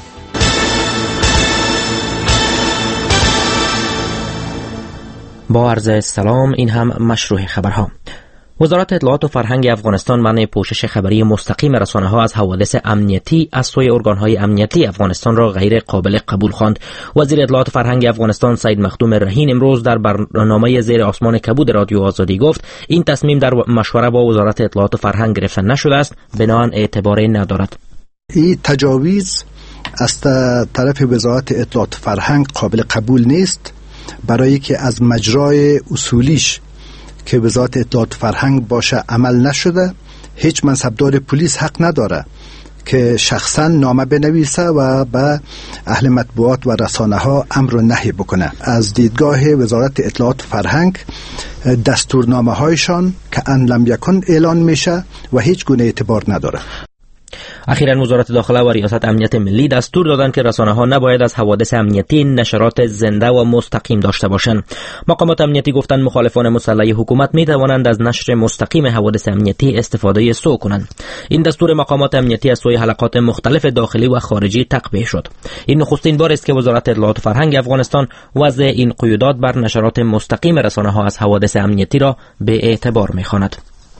با عرض سلام، این هم مشروع خبرها. وزارت اطلاعات و فرهنگ افغانستان مانع پوشش خبری مستقیم رسانه‌ها از حوادث امنیتی از سوی ارگان‌های امنیتی افغانستان را غیر قابل قبول خواند. وزیر اطلاعات و فرهنگ افغانستان سید مخدوم رهین امروز در برنامه زیر آسمان کبود رادیو آزادی گفت این تصمیم در مشوره با وزارت اطلاعات و فرهنگ گرفته نشده است، بنابراین اعتباری ندارد. این تجاویز از طرف وزارت اطلاعات و فرهنگ قابل قبول نیست، برای که از مجرای اصولیش که وزارت اطلاعات فرهنگ باشه عمل نشده. هیچ منصبدار پلیس حق نداره که شخصا نامه بنویسه و به اهل مطبوعات و رسانه ها امر و نهی بکنه. از دیدگاه وزارت اطلاعات فرهنگ دستورنامه هایشان که ان لم یکن اعلان میشه و هیچ گونه اعتبار نداره. اخیراً وزارت داخله و ریاست امنیت ملی دستور دادند که رسانه‌ها نباید از حوادث امنیتی نشرات زنده و مستقیم داشته باشند. مقامات امنیتی گفتند مخالفان مسلح حکومت می‌توانند از نشر مستقیم حوادث امنیتی استفاده سوء کنند. این دستور مقامات امنیتی از سوی حلقات مختلف داخلی و خارجی تقبیح شد. این نخستین بار است که وزارت اطلاعات و فرهنگ افغانستان وضع این قیودات بر نشرات مستقیم رسانه‌ها از حوادث امنیتی را به اعتبار می‌خواند.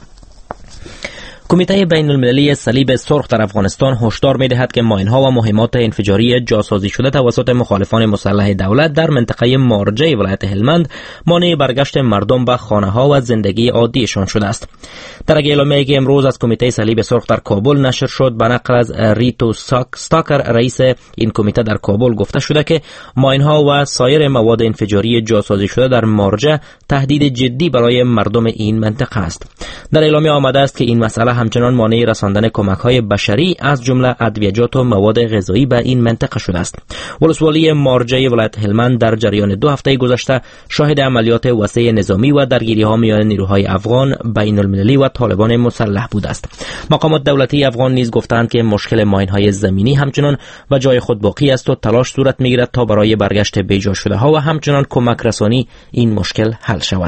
کمیته بین‌المللی صلیب سرخ در افغانستان هشدار می‌دهد که ماین‌ها و مهمات انفجاری جاسازی شده توسط مخالفان مسلح دولت در منطقه مارجه ولایت هلمند مانع برگشت مردم به خانه‌ها و زندگی عادیشان شده است. در اعلامیه‌ای که امروز از کمیته صلیب سرخ در کابل نشر شد به نقل از ریتو ستاکر رئیس این کمیته در کابل گفته شده که ماین‌ها و سایر مواد انفجاری جاسازی شده در مارجه تهدید جدی برای مردم این منطقه است. در اعلامیه آمده است که این مسئله همچنان مانع رساندن کمک‌های بشری از جمله ادویجات و مواد غذایی به این منطقه شده است. ولسوالی مارجه ولایت هلمند در جریان 2 هفته گذشته شاهد عملیات وسیع نظامی و درگیری‌ها میان نیروهای افغان، بین‌المللی و طالبان مسلح بوده است. مقامات دولتی افغان نیز گفتند که مشکل ماین‌های زمینی همچنان و جای خود باقی است و تلاش صورت می‌گیرد تا برای برگشت بیجا شده‌ها و همچنان کمک رسانی این مشکل حل شود.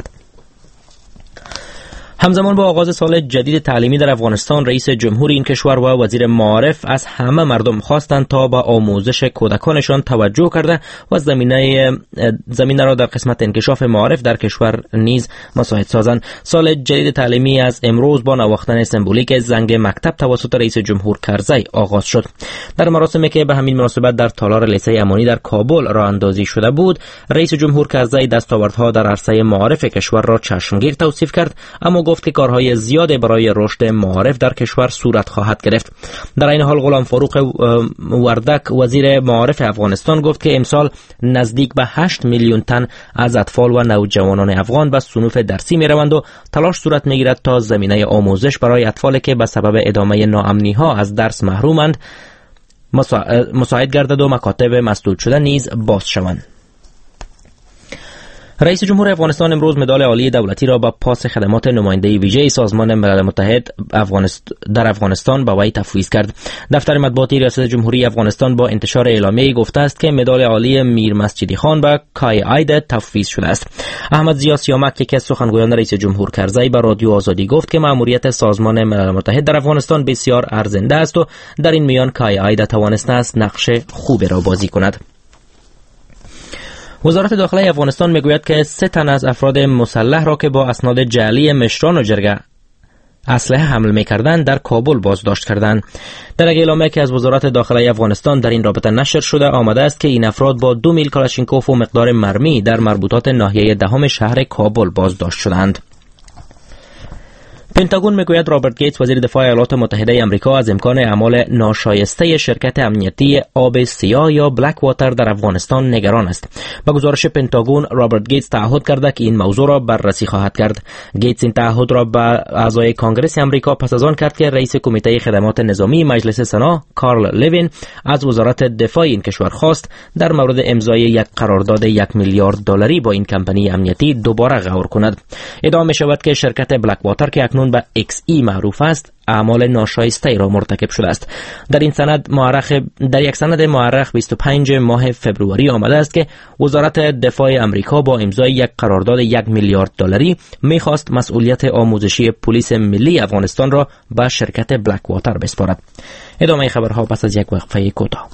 همزمان با آغاز سال جدید تعلیمی در افغانستان رئیس جمهور این کشور و وزیر معارف از همه مردم خواستند تا به آموزش کودکانشان توجه کرده و زمینه را در قسمت انکشاف معارف در کشور نیز مساعد سازند. سال جدید تعلیمی از امروز با نواختن سمبولیک زنگ مکتب توسط رئیس جمهور کرزی آغاز شد. در مراسمی که به همین مناسبت در تالار لیسه امانی در کابل راه اندازی شده بود، رئیس جمهور کرزی دستاوردها در عرصه معارف کشور را چشمگیر توصیف کرد، اما گفت که کارهای زیاد برای رشد معارف در کشور صورت خواهد گرفت. در این حال غلام فاروق وردک وزیر معارف افغانستان گفت که امسال نزدیک به 8 میلیون تن از اطفال و نوجوانان افغان به صنوف درسی می روند و تلاش صورت می گیرد تا زمینه آموزش برای اطفالی که به سبب ادامه ناامنی ها از درس محرومند مساعد گردد و مکاتب مسدود شده نیز باز شوند. رئیس جمهور افغانستان امروز مدال عالی دولتی را با پاس خدمات نماینده ویژه سازمان ملل متحد در افغانستان به وی تفویض کرد. دفتر مطبوعاتی ریاست جمهوری افغانستان با انتشار اعلامیه گفته است که مدال عالی میر مسجدی خان به کای آید تفویض شده است. احمد ضیا سیامک یکی از سخنگویان رئیس جمهور کرزی به رادیو آزادی گفت که مأموریت سازمان ملل متحد در افغانستان بسیار ارزنده است و در این میان کای آید توانسته است نقش خوبی را بازی کند. وزارت داخله افغانستان میگوید که 3 تن از افراد مسلح را که با اسناد جعلی مشران و جرگه اسلحه حمل می‌کردند در کابل بازداشت کردند. در یک اعلامیه که از وزارت داخله افغانستان در این رابطه نشر شده آمده است که این افراد با 2 میل کلاشینکوف و مقدار مرمی در مربوطات ناحیه دهم شهر کابل بازداشت شدند. پنتاگون میگوید رابرت گیتس وزیر دفاع ایالات متحده آمریکا از امکان اعمال ناشایسته شرکت امنیتی آب سیاه یا بلک واتر در افغانستان نگران است. با گزارش پنتاگون رابرت گیتس تعهد کرده که این موضوع را بررسی خواهد کرد. گیتس این تعهد را به اعضای کانگرس آمریکا پس از آن کرد که رئیس کمیته خدمات نظامی مجلس سنا کارل لوین از وزارت دفاع این کشور خواست در مورد امضای یک قرارداد 1 میلیارد دلاری با این کمپانی امنیتی دوباره غور کند. ادعا می شود که شرکت بلک واتر که اکنون به XE معروف است اعمال ناشایسته را مرتکب شده است. در یک سند مورخ 25 ماه فبروری آمده است که وزارت دفاع آمریکا با امضای یک قرارداد 1 میلیارد دلاری می‌خواست مسئولیت آموزشی پلیس ملی افغانستان را به شرکت بلک واتر بسپارد. ادامه خبرها پس از یک وقفه کوتاه.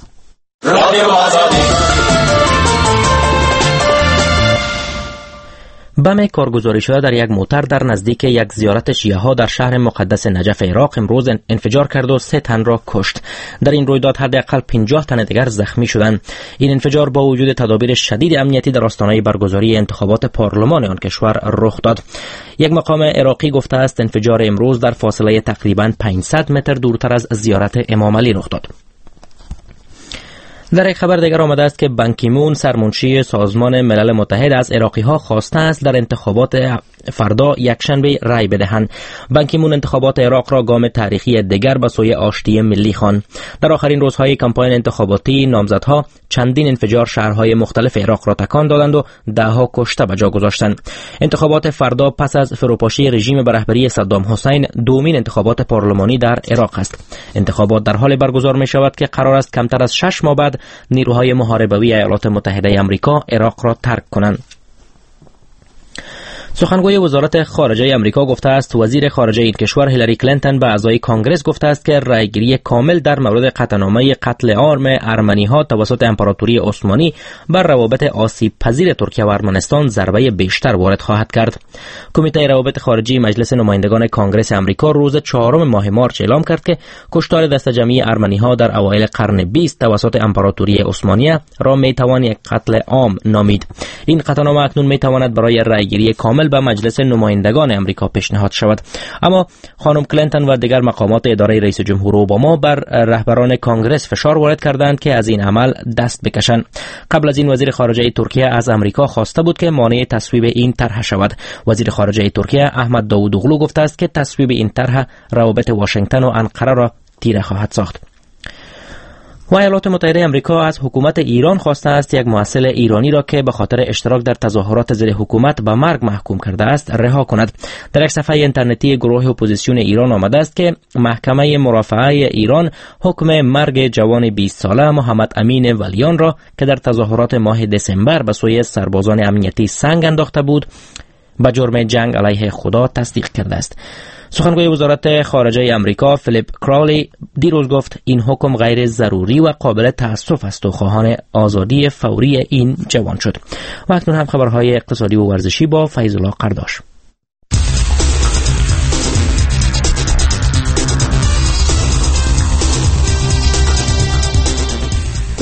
بم کارگزاری شده در یک موتر در نزدیک یک زیارت شیعه ها در شهر مقدس نجف عراق امروز انفجار کرد و 3 تن را کشت. در این رویداد حداقل 50 تن دیگر زخمی شدند. این انفجار با وجود تدابیر شدید امنیتی در آستانه برگزاری انتخابات پارلمان آن کشور رخ داد. یک مقام عراقی گفته است انفجار امروز در فاصله تقریباً 500 متر دورتر از زیارت امام علی رخ داد. در یک خبر دیگر آمده است که بان کی مون سرمنشی سازمان ملل متحد از عراقی‌ها خواسته است در انتخابات فردا یکشنبه رای بدهند. بان کی مون انتخابات عراق را گام تاریخی دیگر به سوی آشتی ملی خواند. در آخرین روزهای کمپاین انتخاباتی نامزدها چندین انفجار شهرهای مختلف عراق را تکان دادند و ده‌ها کشته به جا گذاشتند. انتخابات فردا پس از فروپاشی رژیم به رهبری صدام حسین دومین انتخابات پارلمانی در عراق است. انتخابات در حال برگزار می شود که قرار است کمتر از 6 ماه بعد نیروهای محاربوی ایالات متحده آمریکا عراق را ترک کنند. سخنگوی وزارت خارجه آمریکا گفته است وزیر خارجه این کشور هیلاری کلینتون به اعضای کانگرس گفته است که رأیگیری کامل در مورد قطعنامه قتل عام ارمنی‌ها توسط امپراتوری عثمانی بر روابط آسیب پذیر ترکیه و ارمنستان ضربه بیشتر وارد خواهد کرد. کمیته روابط خارجی مجلس نمایندگان کانگرس آمریکا روز 4 ماه مارچ اعلام کرد که کشتار دسته جمعی ارمنی‌ها در اوایل قرن 20 توسط امپراتوری عثمانی را میتوان یک قتل عام نامید. این قطعنامه اکنون میتواند برای رأیگیری کامل به مجلس نمایندگان آمریکا پیشنهاد شود. اما خانم کلینتون و دیگر مقامات اداره رئیس جمهور اوباما بر رهبران کانگرس فشار وارد کردند که از این عمل دست بکشند. قبل از این وزیر خارجه ترکیه از آمریکا خواسته بود که مانع تصویب این طرح شود. وزیر خارجه ترکیه احمد داوودوغلو گفته است که تصویب این طرح روابط واشنگتن و انقره را تیره خواهد ساخت. و ایالات متحده آمریکا از حکومت ایران خواسته است یک محصل ایرانی را که به خاطر اشتراک در تظاهرات ضد حکومت به مرگ محکوم کرده است رها کند. در یک صفحه اینترنتی گروه اپوزیسیون ایران آمده است که محکمه مرافعه ایران حکم مرگ جوان 20 ساله محمد امین ولیان را که در تظاهرات ماه دسامبر به سوی سربازان امنیتی سنگ انداخته بود به جرم جنگ علیه خدا تصدیق کرده است. سخنگوی وزارت خارجه آمریکا فیلیپ کراولی دیروز گفت این حکم غیر ضروری و قابل تأسف است و خواهان آزادی فوری این جوان شد. و اکنون هم خبرهای اقتصادی و ورزشی با فیض الله قرداش.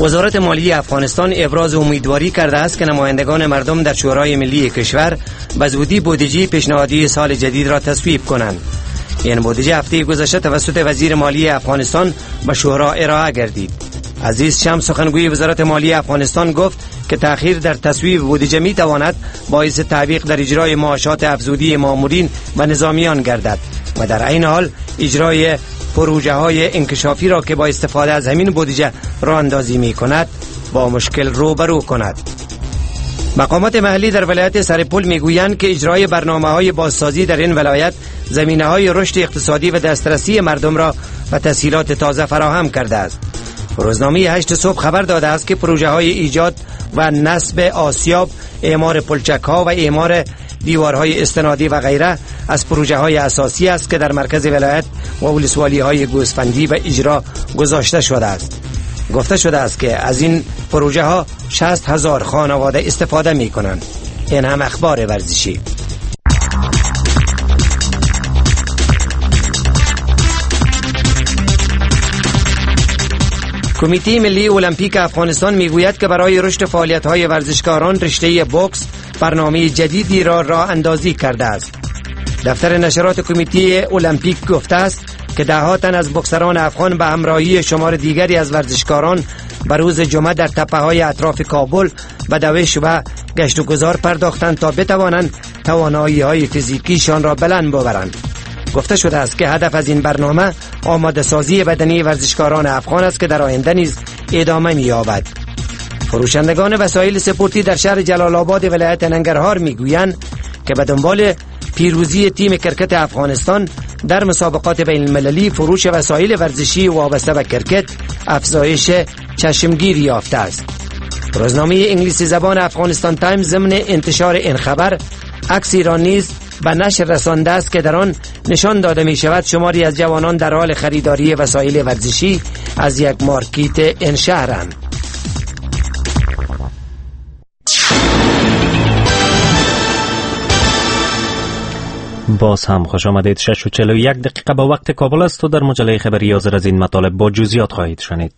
وزارت مالیه افغانستان ابراز امیدواری کرده است که نمایندگان مردم در شورای ملی کشور به زودی بودجه پیشنهادی سال جدید را تصویب کنند. این بودجه هفته گذشته توسط وزیر مالیه افغانستان به شورا ارائه گردید. عزیز شمس سخنگوی وزارت مالیه افغانستان گفت که تأخیر در تصویب بودجه می تواند باعث تعویق در اجرای معاشات افزودی مامورین و نظامیان گردد و در عین حال اجرای پروژه های انکشافی را که با استفاده از همین بودجه راه اندازی می کند با مشکل روبرو کند. مقامات محلی در ولایت سرپل می گویند که اجرای برنامه های بازسازی در این ولایت زمینه های رشد اقتصادی و دسترسی مردم را و تسهیلات تازه فراهم کرده است. روزنامه 8 صبح خبر داده است که پروژه های ایجاد و نصب آسیاب، اعمار پلچک ها و اعمار دیوارهای استنادی و غیره از پروژه های اساسی است که در مرکز ولایت و ولسوالی های گوسفندی و اجرا گذاشته شده است. گفته شده است که از این پروژه ها 60,000 خانواده استفاده می کنند. این هم اخبار ورزشی. کمیته ملی المپیک افغانستان میگوید که برای رشد فعالیت‌های ورزشکاران رشته بوکس برنامه جدیدی را راه اندازی کرده است. دفتر نشرات کمیته المپیک گفته است که ده‌ها تن از بوکسران افغان به همراهی شمار دیگری از ورزشکاران به روز جمعه در تپه‌های اطراف کابل به دوش و گشت و گذار پرداختند تا بتوانند توانایی‌های فیزیکیشان را بلند ببرند. گفته شده است که هدف از این برنامه آماده سازی بدنی ورزشکاران افغان است که در آینده نیز ادامه می‌یابد. فروشندگان وسایل سپورتی در شهر جلال آباد ولایت ننگرهار می‌گویند که به دنبال پیروزی تیم کرکت افغانستان در مسابقات بین المللی فروش وسایل ورزشی وابسته به کرکت افزایش چشمگیری یافته است. روزنامه انگلیسی زبان افغانستان تایمز ضمن انتشار این خبر عکسی را نیز به نشر رسانده است که در آن نشان داده می شود شماری از جوانان در حال خریداری وسایل ورزشی از یک مارکت این شهرند. باز هم خوش آمدید. 6:41 دقیقه به وقت کابل است و در مجله خبری حاضر از این مطالب با جزئیات خواهید شنید.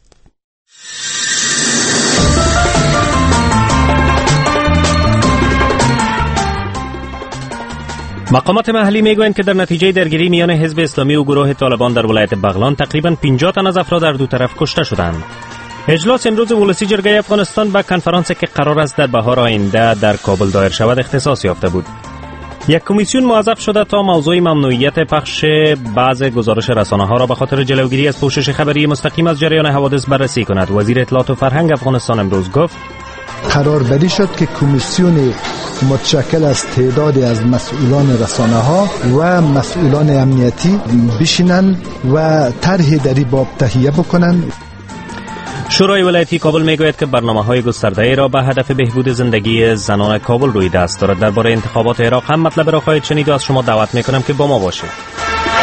مقامات محلی میگویند که در نتیجه درگیری میان حزب اسلامی و گروه طالبان در ولایت بغلان تقریباً 50 تن از افراد در دو طرف کشته شدند. اجلاس امروز ولسی جرگه افغانستان به کنفرانسی که قرار است در بهار آینده در کابل دایر شود اختصاص یافته بود. یک کمیسیون موظف شده تا موضوع ممنوعیت پخش بعض گزارش رسانه‌ها را به خاطر جلوگیری از پوشش خبری مستقیم از جریان حوادث بررسی کند. وزیر اطلاعات و فرهنگ افغانستان امروز گفت قراربری شد که کمیسیون متشکل از تعدادی از مسئولان رسانه‌ها و مسئولان امنیتی بشینند و طرحی در این باب تهیه بکنند. شورای ولایتی کابل میگوید که برنامه‌های گسترده‌ای را به هدف بهبود زندگی زنان کابل روی دست دارد. درباره انتخابات عراق هم مطلب را خواهید شنید و از شما دعوت می‌کنم که با ما باشید.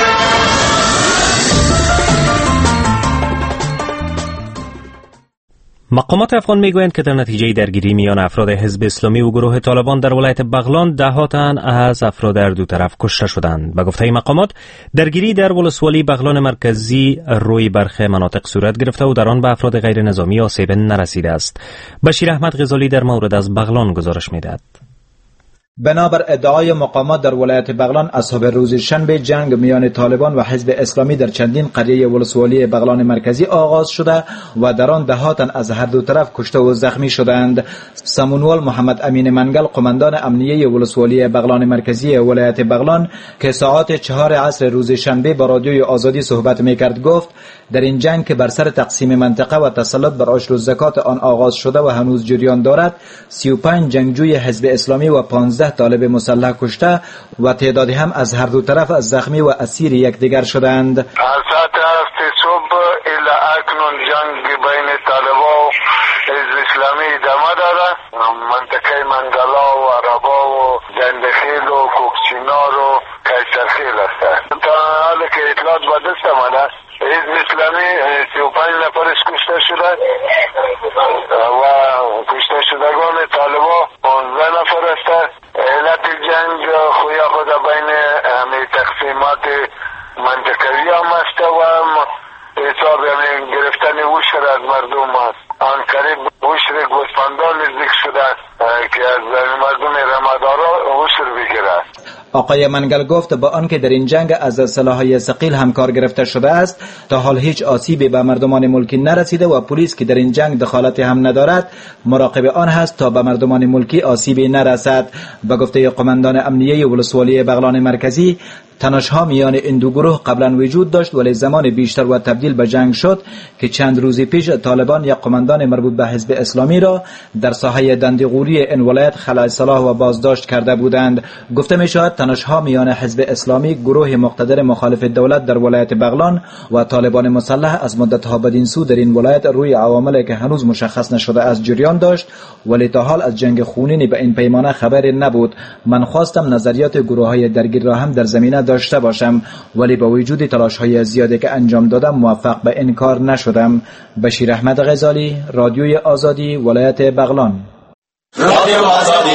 مقامات افغان میگویند که در نتیجه درگیری میان افراد حزب اسلامی و گروه طالبان در ولایت بغلان 10 تن از افراد در دو طرف کشته شدند. به گفته مقامات درگیری در ولسوالی بغلان مرکزی روی برخی مناطق صورت گرفته و در آن به افراد غیر نظامی آسیب نرسیده است. بشیر احمد غزالی در مورد از بغلان گزارش میدهد. بنابر ادعای مقامات در ولایت بغلان اصحاب روز شنبه جنگ میان طالبان و حزب اسلامی در چندین قریه ولسوالی بغلان مرکزی آغاز شده و در آن 10 تن از هر دو طرف کشته و زخمی شدند. سمونوال محمد امین منگل قماندان امنیه ولسوالی بغلان مرکزی ولایت بغلان که ساعات 4 عصر روز شنبه با رادیوی آزادی صحبت میکرد گفت در این جنگ که بر سر تقسیم منطقه و تسلط بر عشر و زکات آن آغاز شده و هنوز جریان دارد 35 جنگجوی حزب اسلامی و 15 طالب مسلح کشته و تعدادی هم از هر دو طرف از زخمی و اسیر یکدیگر شدند. از ساعت 7 صبح الی اکنون جنگ بین طالبان و حزب اسلامی ادامه دارد. منطقه منگلا و عربا و جندخیل و کوکچینار و کیسرخیل است. تا حالی که اطلاعات به دست آمده حزب اسلامی 35 نفرش کشته شده و کشته شدگان طالبان 15 نفر است. علت جنگ خویا خود بین همی تقسیمات منطقوی هم است و حساب گرفتن وشر از مردم است. آن که از مردم رمادارا عشر بگیره. آقای منگل گفت با آنکه در این جنگ از سلاح‌های ثقیل هم کار گرفته شده است، تا حال هیچ آسیبی به مردمان ملکی نرسیده و پلیس که در این جنگ دخالت هم ندارد مراقب آن هست تا به مردمان ملکی آسیبی نرسد. به گفته قماندان امنیه ولسوالی بغلان مرکزی، تنش‌ها میان این دو گروه قبلا وجود داشت ولی زمان بیشتر و تبدیل به جنگ شد که چند روز پیش طالبان یک قماندان مربوط به حزب اسلامی را در ساحه دندقوری این ولایت خلع سلاح و بازداشت کرده بودند. گفته می شود تنش‌ها میان حزب اسلامی، گروه مقتدر مخالف دولت در ولایت بغلان و طالبان مسلح از مدت‌ها بدین سو در این ولایت روی عواملی که هنوز مشخص نشده از جریان داشت، ولی تا حال از جنگ خونینی به این پیمانه خبری نبود. من خواستم نظریات گروه‌های درگیر را هم در زمینه داشته باشم، ولی با وجود تلاش‌های زیادی که انجام دادم موفق به این کار نشدم. بشیر احمد غزالی، رادیوی آزادی، ولایت بغلان. رادیو آزادی.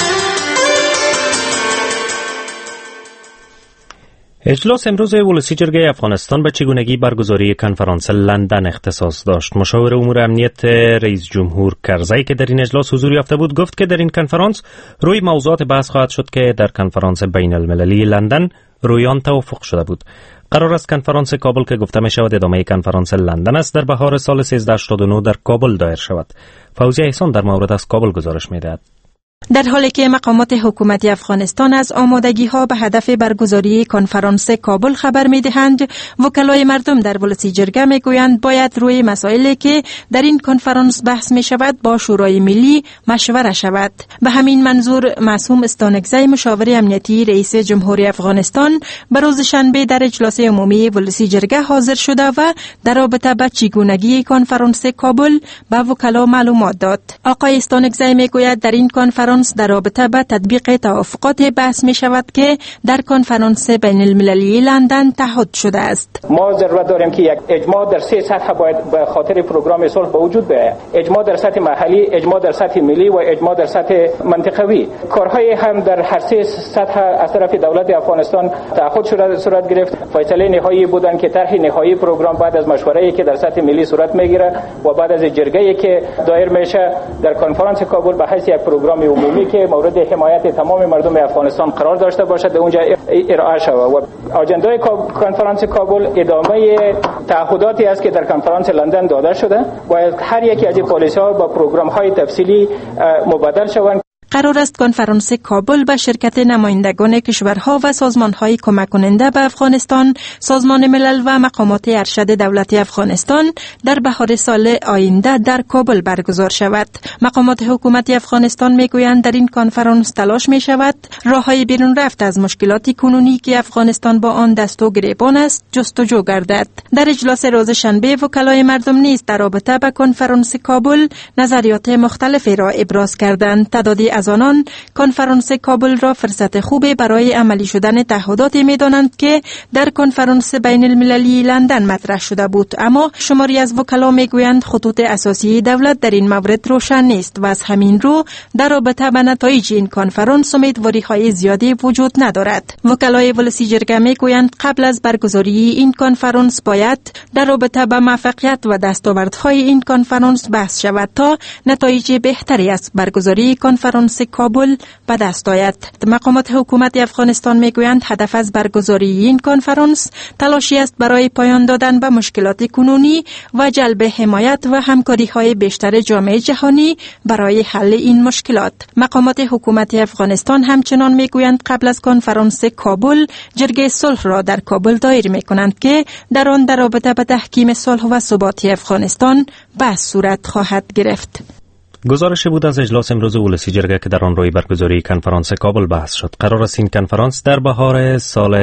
اجلاس امروز ولسی جرگه افغانستان به چگونگی برگزاری کنفرانس لندن اختصاص داشت. مشاور امور امنیت رئیس جمهور کرزی که در این اجلاس حضور یافته بود گفت که در این کنفرانس روی موضوعات بحث خواهد شد که در کنفرانس بین المللی لندن روی آن توافق شده بود. قرار است کنفرانس کابل که گفته می شود ادامه کنفرانس لندن است در بهار سال 1389 در کابل دایر شود. فوزیه احسان در مورد از کابل گزارش می دهد. در حالی که مقامات حکومتی افغانستان از آمادگی‌ها به هدف برگزاری کنفرانس کابل خبر می‌دهند، وکلای مردم در ولسی جرگه می‌گویند باید روی مسائلی که در این کنفرانس بحث می‌شود با شورای ملی مشوره شود. به همین منظور معصوم استانکزی، مشاور امنیتی رئیس جمهوری افغانستان، به روز شنبه در اجلاس عمومی ولسی جرگه حاضر شده و در رابطه با چگونگی کنفرانس کابل به وکلا معلومات داد. آقای استانکزی می‌گوید در این کنفرانس در رابطه با تطبیق توافقات بحث می شود که در کنفرانس بین المللی لندن تعهد شده است. ما ضرورت داریم که یک اجماع در 3 سطح باید به خاطر پروگرام صلح به وجود بیاید. اجماع در سطح محلی، اجماع در سطح ملی و اجماع در سطح منطقوی. کارهای هم در هر 3 سطح از طرف دولت افغانستان تعهد شده صورت گرفت. فیصله نهایی بودن که طرح نهایی پروگرام بعد از مشوره‌ای که در سطح ملی صورت میگیره و بعد از جرگه‌ای که دایر میشه در کنفرانس کابل به حیث یک پروگرام عمومی که مورد حمایت تمام مردم افغانستان قرار داشته باشد اونجا ارائه شود. و اجندای کنفرانس کابل ادامه تعهداتی است که در کنفرانس لندن داده شده و هر یکی از این پالیسی‌ها با پروگرام‌های تفصیلی مبادل شوند. قرار است کنفرانس کابل به شرکت نمایندگان کشورها و سازمان‌های کمک کننده به افغانستان، سازمان ملل و مقامات ارشد دولتی افغانستان در بهار سال آینده در کابل برگزار شود. مقامات حکومتی افغانستان میگویند در این کنفرانس تلاش می شود راههای بیرون رفت از مشکلات کنونی که افغانستان با آن دست و گریبان است جستجو گردد. در اجلاس روز شنبه وکلای مردم نیز در رابطه با کنفرانس کابل نظریات مختلفی را ابراز کردند. تعدادی از آنان کنفرانس کابل را فرصت خوبی برای عملی شدن تعهداتی می‌دانند که در کنفرانس بین المللی لندن مطرح شده بود، اما شماری از وکلا میگویند خطوط اساسی دولت در این مورد روشن نیست و از همین رو در رابطه با نتایج این کنفرانس امیدواری‌های زیادی وجود ندارد. وکلای ولسی جرگه میگویند قبل از برگزاری این کنفرانس باید در رابطه با موفقیت و دستاوردهای این کنفرانس بحث شود تا نتایج بهتری از برگزاری کنفرانس کابل به دست آید. مقامات حکومت افغانستان میگویند هدف از برگزاری این کنفرانس تلاشی است برای پایان دادن به مشکلات کنونی و جلب حمایت و همکاری‌های بیشتر جامعه جهانی برای حل این مشکلات. مقامات حکومت افغانستان همچنان میگویند قبل از کنفرانس کابل جرگه صلح را در کابل دایر میکنند که در آن در رابطه با تحکیم صلح و ثبات افغانستان بحث صورت خواهد گرفت. گزارش بود از اجلاس امروز ولسی جرگه که در آن روی برگزاری کنفرانس کابل بحث شد. قرار است این کنفرانس در بهار سال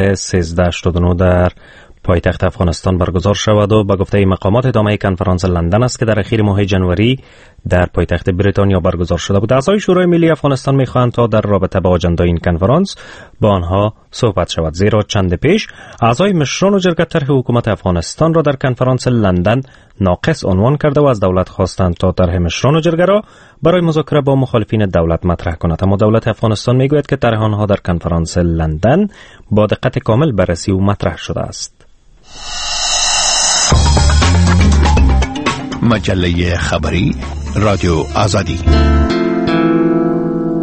1389 در پایتخت افغانستان برگزار شود و به گفته مقامات ادامه کنفرانس لندن است که در اخیر ماه جنوری در پایتخت بریتانیا برگزار شده بود. اعضای شورای ملی افغانستان می‌خواهند تا در رابطه با آجندای این کنفرانس با آنها صحبت شود، زیرا چند پیش اعضای مشران و جرگه طرح حکومت افغانستان را در کنفرانس لندن ناقص عنوان کرده و از دولت خواستند تا طرح مشران و جرگه را برای مذاکره با مخالفین دولت مطرح کند. اما دولت افغانستان میگوید که طرح آنها در کنفرانس لندن با دقت کامل بررسی و مطرح شده است. مجله خبری رادیو آزادی.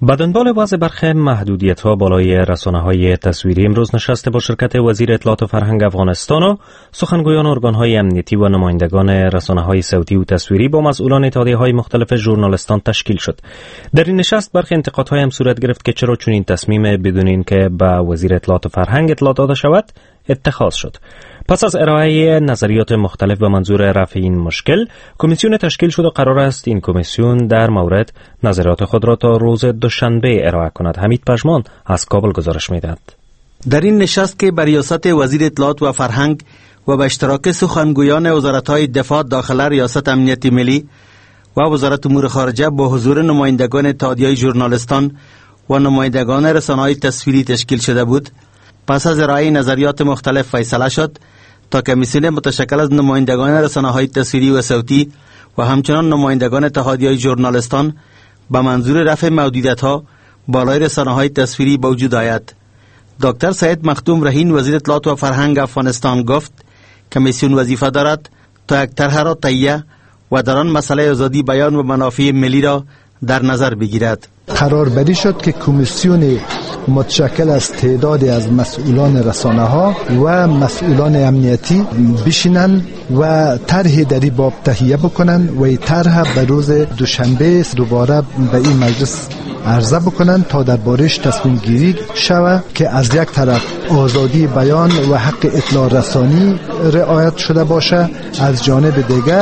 با دنبال وضع برخی محدودیت‌ها بالای رسانه‌های تصویری امروز نشست با شرکت وزیر اطلاعات و فرهنگ افغانستان و سخنگویان ارگان‌های امنیتی و نمایندگان رسانه‌های صوتی و تصویری با مسئولان اتحادیه‌های مختلف ژورنالیستان تشکیل شد. در این نشست برخی انتقادهای هم صورت گرفت که چرا چنین تصمیم بدون اینکه به وزیر اطلاعات و فرهنگ اطلاع داده شود اتخاذ شد. پس از ارائه نظریات مختلف به منظور رفع این مشکل، کمیسیون تشکیل شد و قرار است این کمیسیون در مورد نظریات خود را تا روز دوشنبه ارائه کند. حمید پژمان از کابل گزارش می‌دهد. در این نشست که به ریاست وزیر اطلاعات و فرهنگ و به اشتراک سخنگویان وزارت‌های دفاع، داخله، ریاست امنیت ملی و وزارت امور خارجه با حضور نمایندگان اتحادیه ژورنالیستان و نمایندگان رسانه‌های تصویری تشکیل شده بود، پس از ارائه نظریات مختلف فیصله شد تا کمیسیون متشکل از نمایندگان رسانه‌های تصویری و صوتی و همچنان نمایندگان اتحادیه ژورنالیستان به منظور رفع محدودیت‌ها بالای رسانه‌های تصویری به وجود آید. دکتر سید مختوم رهین، وزیر اطلاعات و فرهنگ افغانستان، گفت کمیسیون وظیفه دارد تا یک طرح را تهیه و در آن مسئله آزادی بیان و منافع ملی را در نظر بگیرد. قرار بری شد که کمیسیون متشکل از تعدادی از مسئولان رسانه ها و مسئولان امنیتی بشینن و طرح در این باب تهیه بکنن و این طرح به روز دوشنبه دوباره به این مجلس عرضه بکنن تا دربارش تصمیم گیری شود که از یک طرف آزادی بیان و حق اطلاع رسانی رعایت شده باشه، از جانب دیگر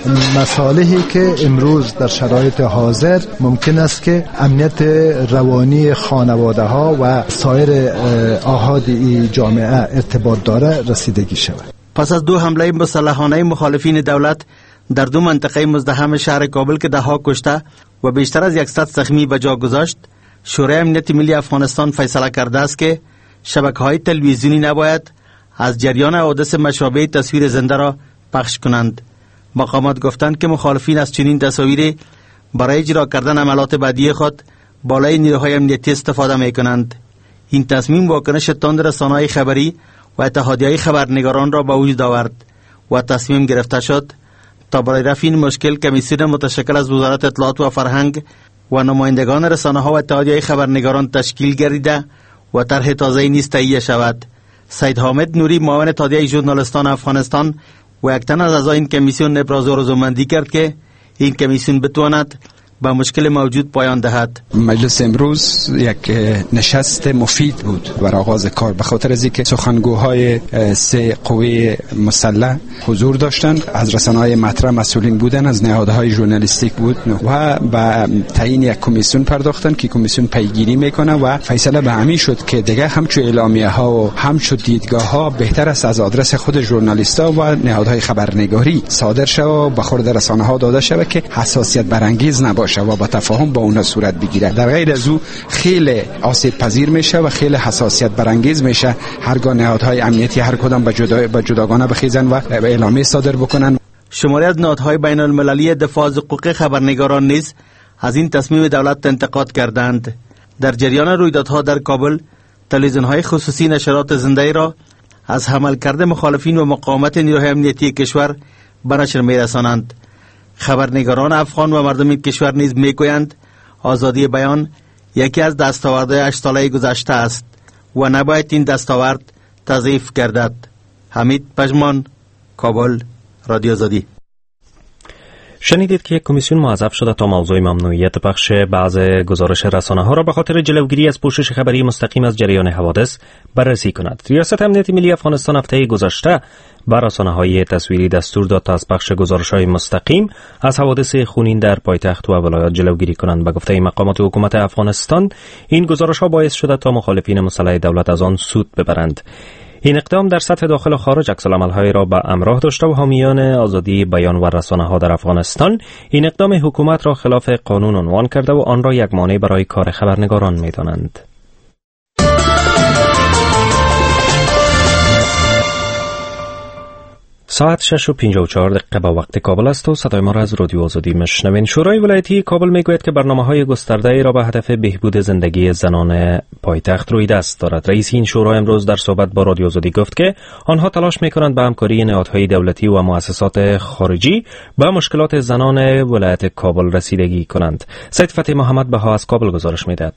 مصالحی که امروز در شرایط حاضر ممکن است که امنیت روانی خانواده ها و سایر احاد جامعه ارتباط داره رسیدگی شود. پس از دو حمله مسلحانه مخالفین دولت در دو منطقه مزدحم شهر کابل که 10 کشته و بیشتر از 100 زخمی به جا گذاشت، شورای امنیت ملی افغانستان فیصله کرده است که شبکه‌های تلویزیونی نباید از جریان حوادث مشابه تصویر زنده را پخش کنند. مقامات گفتند که مخالفین از چنین تصاویری برای اجرا کردن عملات بعدی خود بالای نیروهای امنیتی استفاده می‌کنند. این تصمیم واکنش تند رسانه‌های خبری و اتحادیه‌های خبرنگاران را به وجود آورد و تصمیم گرفته شد تا برای رفع این مشکل کمیسیون متشکل از وزارت اطلاعات و فرهنگ و نمایندگان رسانه‌ها و اتحادیه خبرنگاران تشکیل گردیده و طرح تازه‌ای نیز تهیه شود. سید حامد نوری، معاون اتحادیه ژورنالیستان افغانستان و یک تن از اعضای این کمیسیون ابراز آرزومندی کرد که این کمیسیون بتواند به مشکل موجود پایان دهد. مجلس امروز یک نشست مفید بود برای آغاز کار، به خاطر از اینکه سخنگوهای 3 قوه مسلح حضور داشتند، از رسانه‌های مطرح مسئولین بودند، از نهادهای ژورنالیستیک بود و به تعیین یک کمیسیون پرداختند که کمیسیون پیگیری میکنه و فیصله به همین شد که دیگه همچو اعلامیه‌ها و همچو دیدگاه‌ها بهتر است از آدرس خود ژورنالیست‌ها و نهادهای خبرنگاری صادر شود و به خورد رسانه‌ها داده شود که حساسیت برانگیز نباشه و با تفاهم با اونها صورت بگیره. در غیر از او خیلی آسیب پذیر میشه و خیلی حساسیت برانگیز میشه هرگاه نهادهای امنیتی هر کدام به جداگانه بخیزن و اعلامیه صادر بکنن. شماری از نهادهای بین المللی دفاع از حقوق خبرنگاران نیز از این تصمیم دولت انتقاد کردند. در جریان رویدادها در کابل، تلویزیون‌های خصوصی نشرات زنده را از حمل کرده مخالفین و مقاومت نیروهای امنیتی کشور به نشر میرسانند. خبرنگاران افغان و مردم کشور نیز میگویند آزادی بیان یکی از دستاوردهای 8 ساله گذشته است و نباید این دستاورد تضعیف گردد. حمید پژمان، کابل، رادیو آزادی. شنیدید که کمیسیون موظف شده تا موضوع ممنوعیت پخش بعض گزارش رسانه‌ها را به خاطر جلوگیری از پوشش خبری مستقیم از جریان حوادث بررسی کند. ریاست امنیت ملی افغانستان هفته گذشته بر رسانه‌های تصویری دستور داد تا از پخش گزارش‌های مستقیم از حوادث خونین در پایتخت و ولایات جلوگیری کنند. به گفته مقامات حکومت افغانستان، این گزارش‌ها باعث شده تا مخالفین مسلح دولت از آن سود ببرند. این اقدام در سطح داخل و خارج عکس‌العمل‌هایی را به همراه داشته و حامیان آزادی بیان و رسانه‌ها در افغانستان این اقدام حکومت را خلاف قانون عنوان کرده و آن را یک مانع برای کار خبرنگاران می‌دانند. ساعت 6:54 به وقت کابل است و صدای ما را از رادیو آزادی میشنوین. شورای ولایتی کابل میگوید که برنامه‌های گسترده‌ای را به هدف بهبود زندگی زنان پایتخت روی دست دارد. رئیس این شورا امروز در صحبت با رادیو آزادی گفت که آنها تلاش می‌کنند به همکاری نهادهای دولتی و مؤسسات خارجی به مشکلات زنان ولایت کابل رسیدگی کنند. سید فتحی محمد بها از کابل گزارش می‌دهد.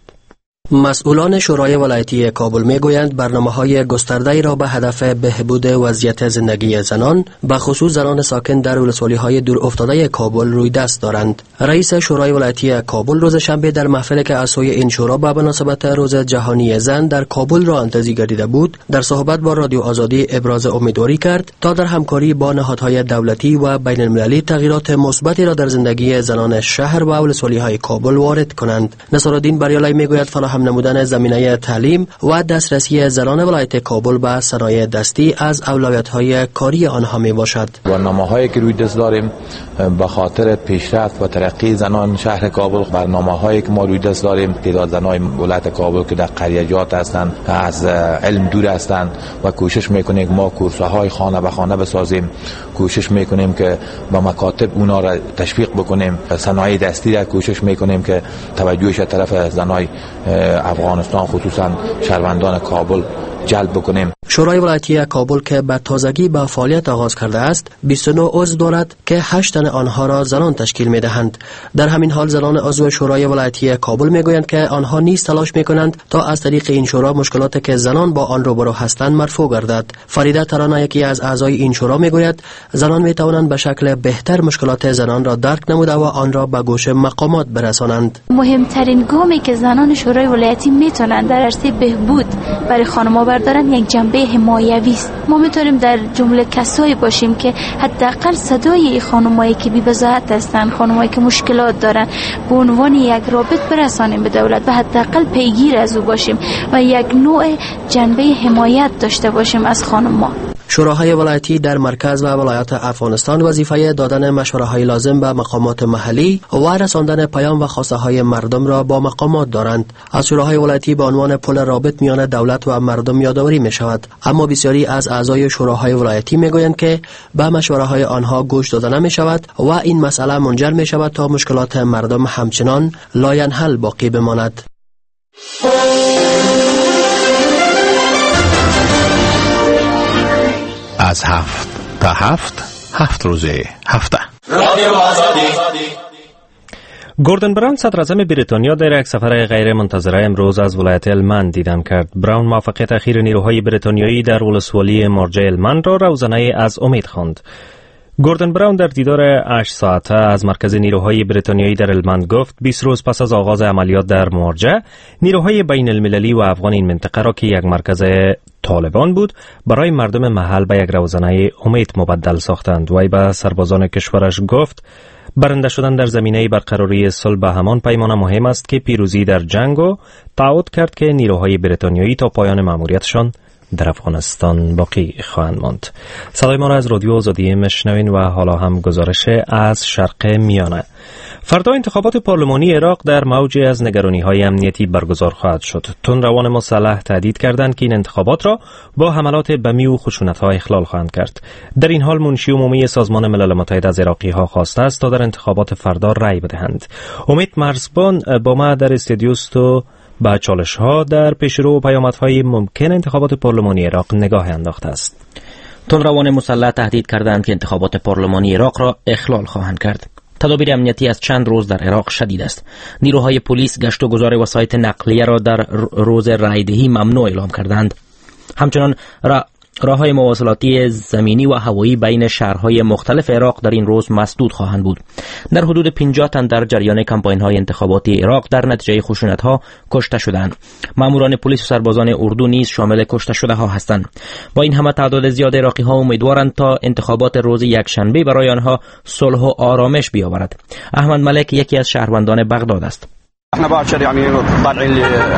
مسئولان شورای ولایتی کابل میگویند برنامه‌های گسترده‌ای را به هدف بهبود وضعیت زندگی زنان به خصوص زنان ساکن در ولسوالی‌های دور افتاده کابل روی دست دارند. رئیس شورای ولایتی کابل روز شنبه در محفلی که از سوی این شورا به مناسبت روز جهانی زن در کابل را انتظی گردیده بود، در صحبت با رادیو آزادی ابراز امیدواری کرد تا در همکاری با نهادهای دولتی و بین المللی تغییرات مثبتی را در زندگی زنان شهر و ولسوالی‌های کابل وارد کنند. نصرالدین بریالای میگوید فراهم نمودن زمینه تعلیم و دسترسی زنان ولایت کابل به صنایع دستی از اولویت‌های کاری آنها میباشد. برنامه‌هایی که روی دست داریم به خاطر پیشرفت و ترقی زنان شهر کابل، برنامه‌هایی که ما روی دست داریم تعداد زنان ولایت کابل که در قریه‌جات هستند از علم دور هستند و کوشش میکنیم ما کورس‌های خانه به خانه بسازیم، کوشش میکنیم که با مکاتب اونا را تشویق بکنیم، صنایع دستی را کوشش میکنیم که توجهش طرف زنای افغانستان خصوصا شهروندان کابل جلب بکنیم. شورای ولایتی کابل که به تازگی به فعالیت آغاز کرده است 29 عضو دارد که 8 تن آنها را زنان تشکیل می‌دهند. در همین حال زنان عضو شورای ولایتی کابل میگویند که آنها نیز تلاش می‌کنند تا از طریق این شورا مشکلاتی که زنان با آن روبرو هستند مرفوع گردد. فریده ترانه یکی از اعضای این شورا میگوید زنان می‌توانند به شکل بهتر مشکلات زنان را درک نموده و آن را به گوش مقامات برسانند. مهمترین گامی که زنان شورای ولایتی میتونن در عرصه بهبود برای خانم‌ها بردارن یک جنبه حمایوی است. ما میتونیم در جمله کسایی باشیم که حداقل صدای خانمایی که بی‌وضاحت هستن، خانمایی که مشکلات دارن، به عنوان یک رابط برسانیم به دولت و حداقل پیگیر از او باشیم و یک نوع جنبه حمایت داشته باشیم از خانم‌ها. شوراهای ولایتی در مرکز و ولایات افغانستان وظیفه دادن مشوره‌های لازم به مقامات محلی و رساندن پیام و خواسته‌های مردم را با مقامات دارند. از شوراهای ولایتی به عنوان پل رابط میان دولت و مردم یادآوری می‌شود، اما بسیاری از اعضای شوراهای ولایتی میگویند که به مشوره‌های آنها گوش داده نمی‌شود و این مسئله منجر می‌شود تا مشکلات مردم همچنان لاینحل باقی بماند. از 7 تا 7 روزه هفته. رادیو آزادی. گوردن براون صدر اعظم بریتانیا در یک سفر غیر منتظره امروز از ولایت هلمند دیدن کرد. براون موفقیت اخیر نیروهای بریتانیایی در ولسوالی مارجه هلمند را روزنه از امید خواند. گوردن براون در دیدار 8 ساعته از مرکز نیروهای بریتانیایی در هلمند گفت 20 روز پس از آغاز عملیات در مارجه، نیروهای بین المللی و افغان این منطقه را که یک مرکز طالبان بود برای مردم محل به یک روزنه امید مبدل ساختند. وی به سربازان کشورش گفت برنده شدن در زمینه برقراری صلح به همان پیمانه مهم است که پیروزی در جنگ و تعهد کرد که نیروهای بریتانیایی تا پایان مأموریتشان در افغانستان باقی خواهند ماند. صدای ما را از رادیو آزادی میشنوین و حالا هم گزارش از شرق میانه. فردا انتخابات پارلمانی عراق در موجی از نگرانی‌های امنیتی برگزار خواهد شد. تندروان مسلح تهدید کردند که این انتخابات را با حملات بمی و خشونت‌ها اخلال خواهند کرد. در این حال منشی عمومی سازمان ملل متحد از عراقی‌ها خواسته است تا در انتخابات فردا رأی بدهند. امید مرزبان با ما در استودیو است و با چالش‌ها در پیشرو و پیامدهای ممکن انتخابات پارلمانی عراق نگاه انداخته است. تندروان مسلح تهدید کردند که انتخابات پارلمانی عراق را اخلال خواهند کرد. تدابیر امنیتی از چند روز در عراق شدید است. نیروهای پلیس گشت و گذار وسایط نقلیه را در روز رایدهی ممنوع اعلام کردند. همچنان راههای مواصلاتی زمینی و هوایی بین شهرهای مختلف عراق در این روز مسدود خواهند بود. در حدود 50 تن در جریان کمپاین‌های انتخاباتی عراق در نتیجه خشونت‌ها کشته شدند. ماموران پلیس و سربازان اردو نیز شامل کشته شده‌ها هستند. با این همه تعداد زیاد عراقی‌ها امیدوارند تا انتخابات روز یکشنبه برای آنها صلح و آرامش بیاورد. احمد ملک یکی از شهروندان بغداد است. احنا باكر يعني طالعين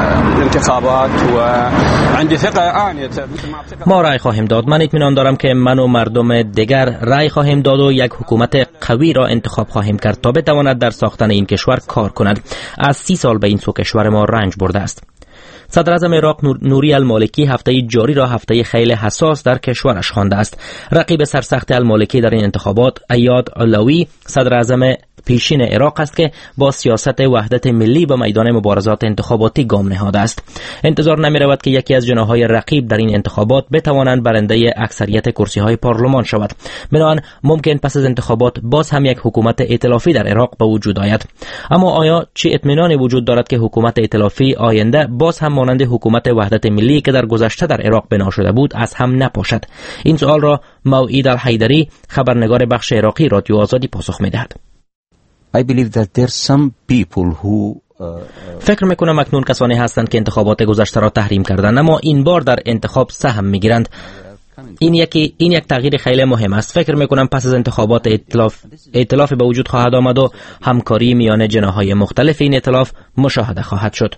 للانتخابات وعندي ثقه آنية. ما رأی خواهیم داد. من اطمینان دارم که من و مردم دیگر رأی خواهیم داد و یک حکومت قوی را انتخاب خواهیم کرد تا بتواند در ساختن این کشور کار کند. از 30 سال به این سو کشور ما رنج برده است. صدر اعظم عراق نوری المالکی هفته جاری را هفته خیلی حساس در کشورش خوانده است. رقیب سرسخت المالکی در این انتخابات ایاد علوی صدر اعظم پیشین عراق است که با سیاست وحدت ملی به میدان مبارزات انتخاباتی گام نهاده است. انتظار نمی رود که یکی از جناح‌های رقیب در این انتخابات بتوانند برنده اکثریت کرسی‌های پارلمان شود. بنابراین ممکن پس از انتخابات باز هم یک حکومت ائتلافی در عراق به وجود آید. اما آیا چه اطمینانی وجود دارد که حکومت ائتلافی آینده باز هم مانند حکومت وحدت ملی که در گذشته در عراق بنا شده بود از هم نپاشد؟ این سوال را موعید الحیدری خبرنگار بخش عراقی رادیو آزادی پاسخ می‌دهد. I believe that there are some people who فکر میکنم اکنون کسانی هستند که انتخابات گذشته را تحریم کردند اما این بار در انتخاب سهم میگیرند. این یک تغییر خیلی مهم است. فکر میکنم پس از انتخابات ائتلاف به وجود خواهد آمد و همکاری میان جناح‌های مختلف این ائتلاف مشاهده خواهد شد.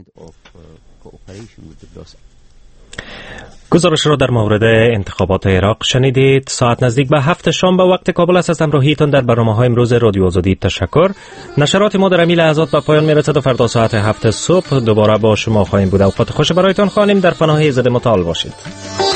گزارش را در مورد انتخابات عراق شنیدید. ساعت نزدیک به 7 شام به وقت کابل است. از همراهیتان در برنامه‌های امروز رادیو آزادی تشکر. نشرات ما در این لحظات به پایان میرسد و فردا ساعت 7 صبح دوباره با شما خواهیم بود. اوقات خوش برایتان خوانیم. در پناه ایزد متعال باشید.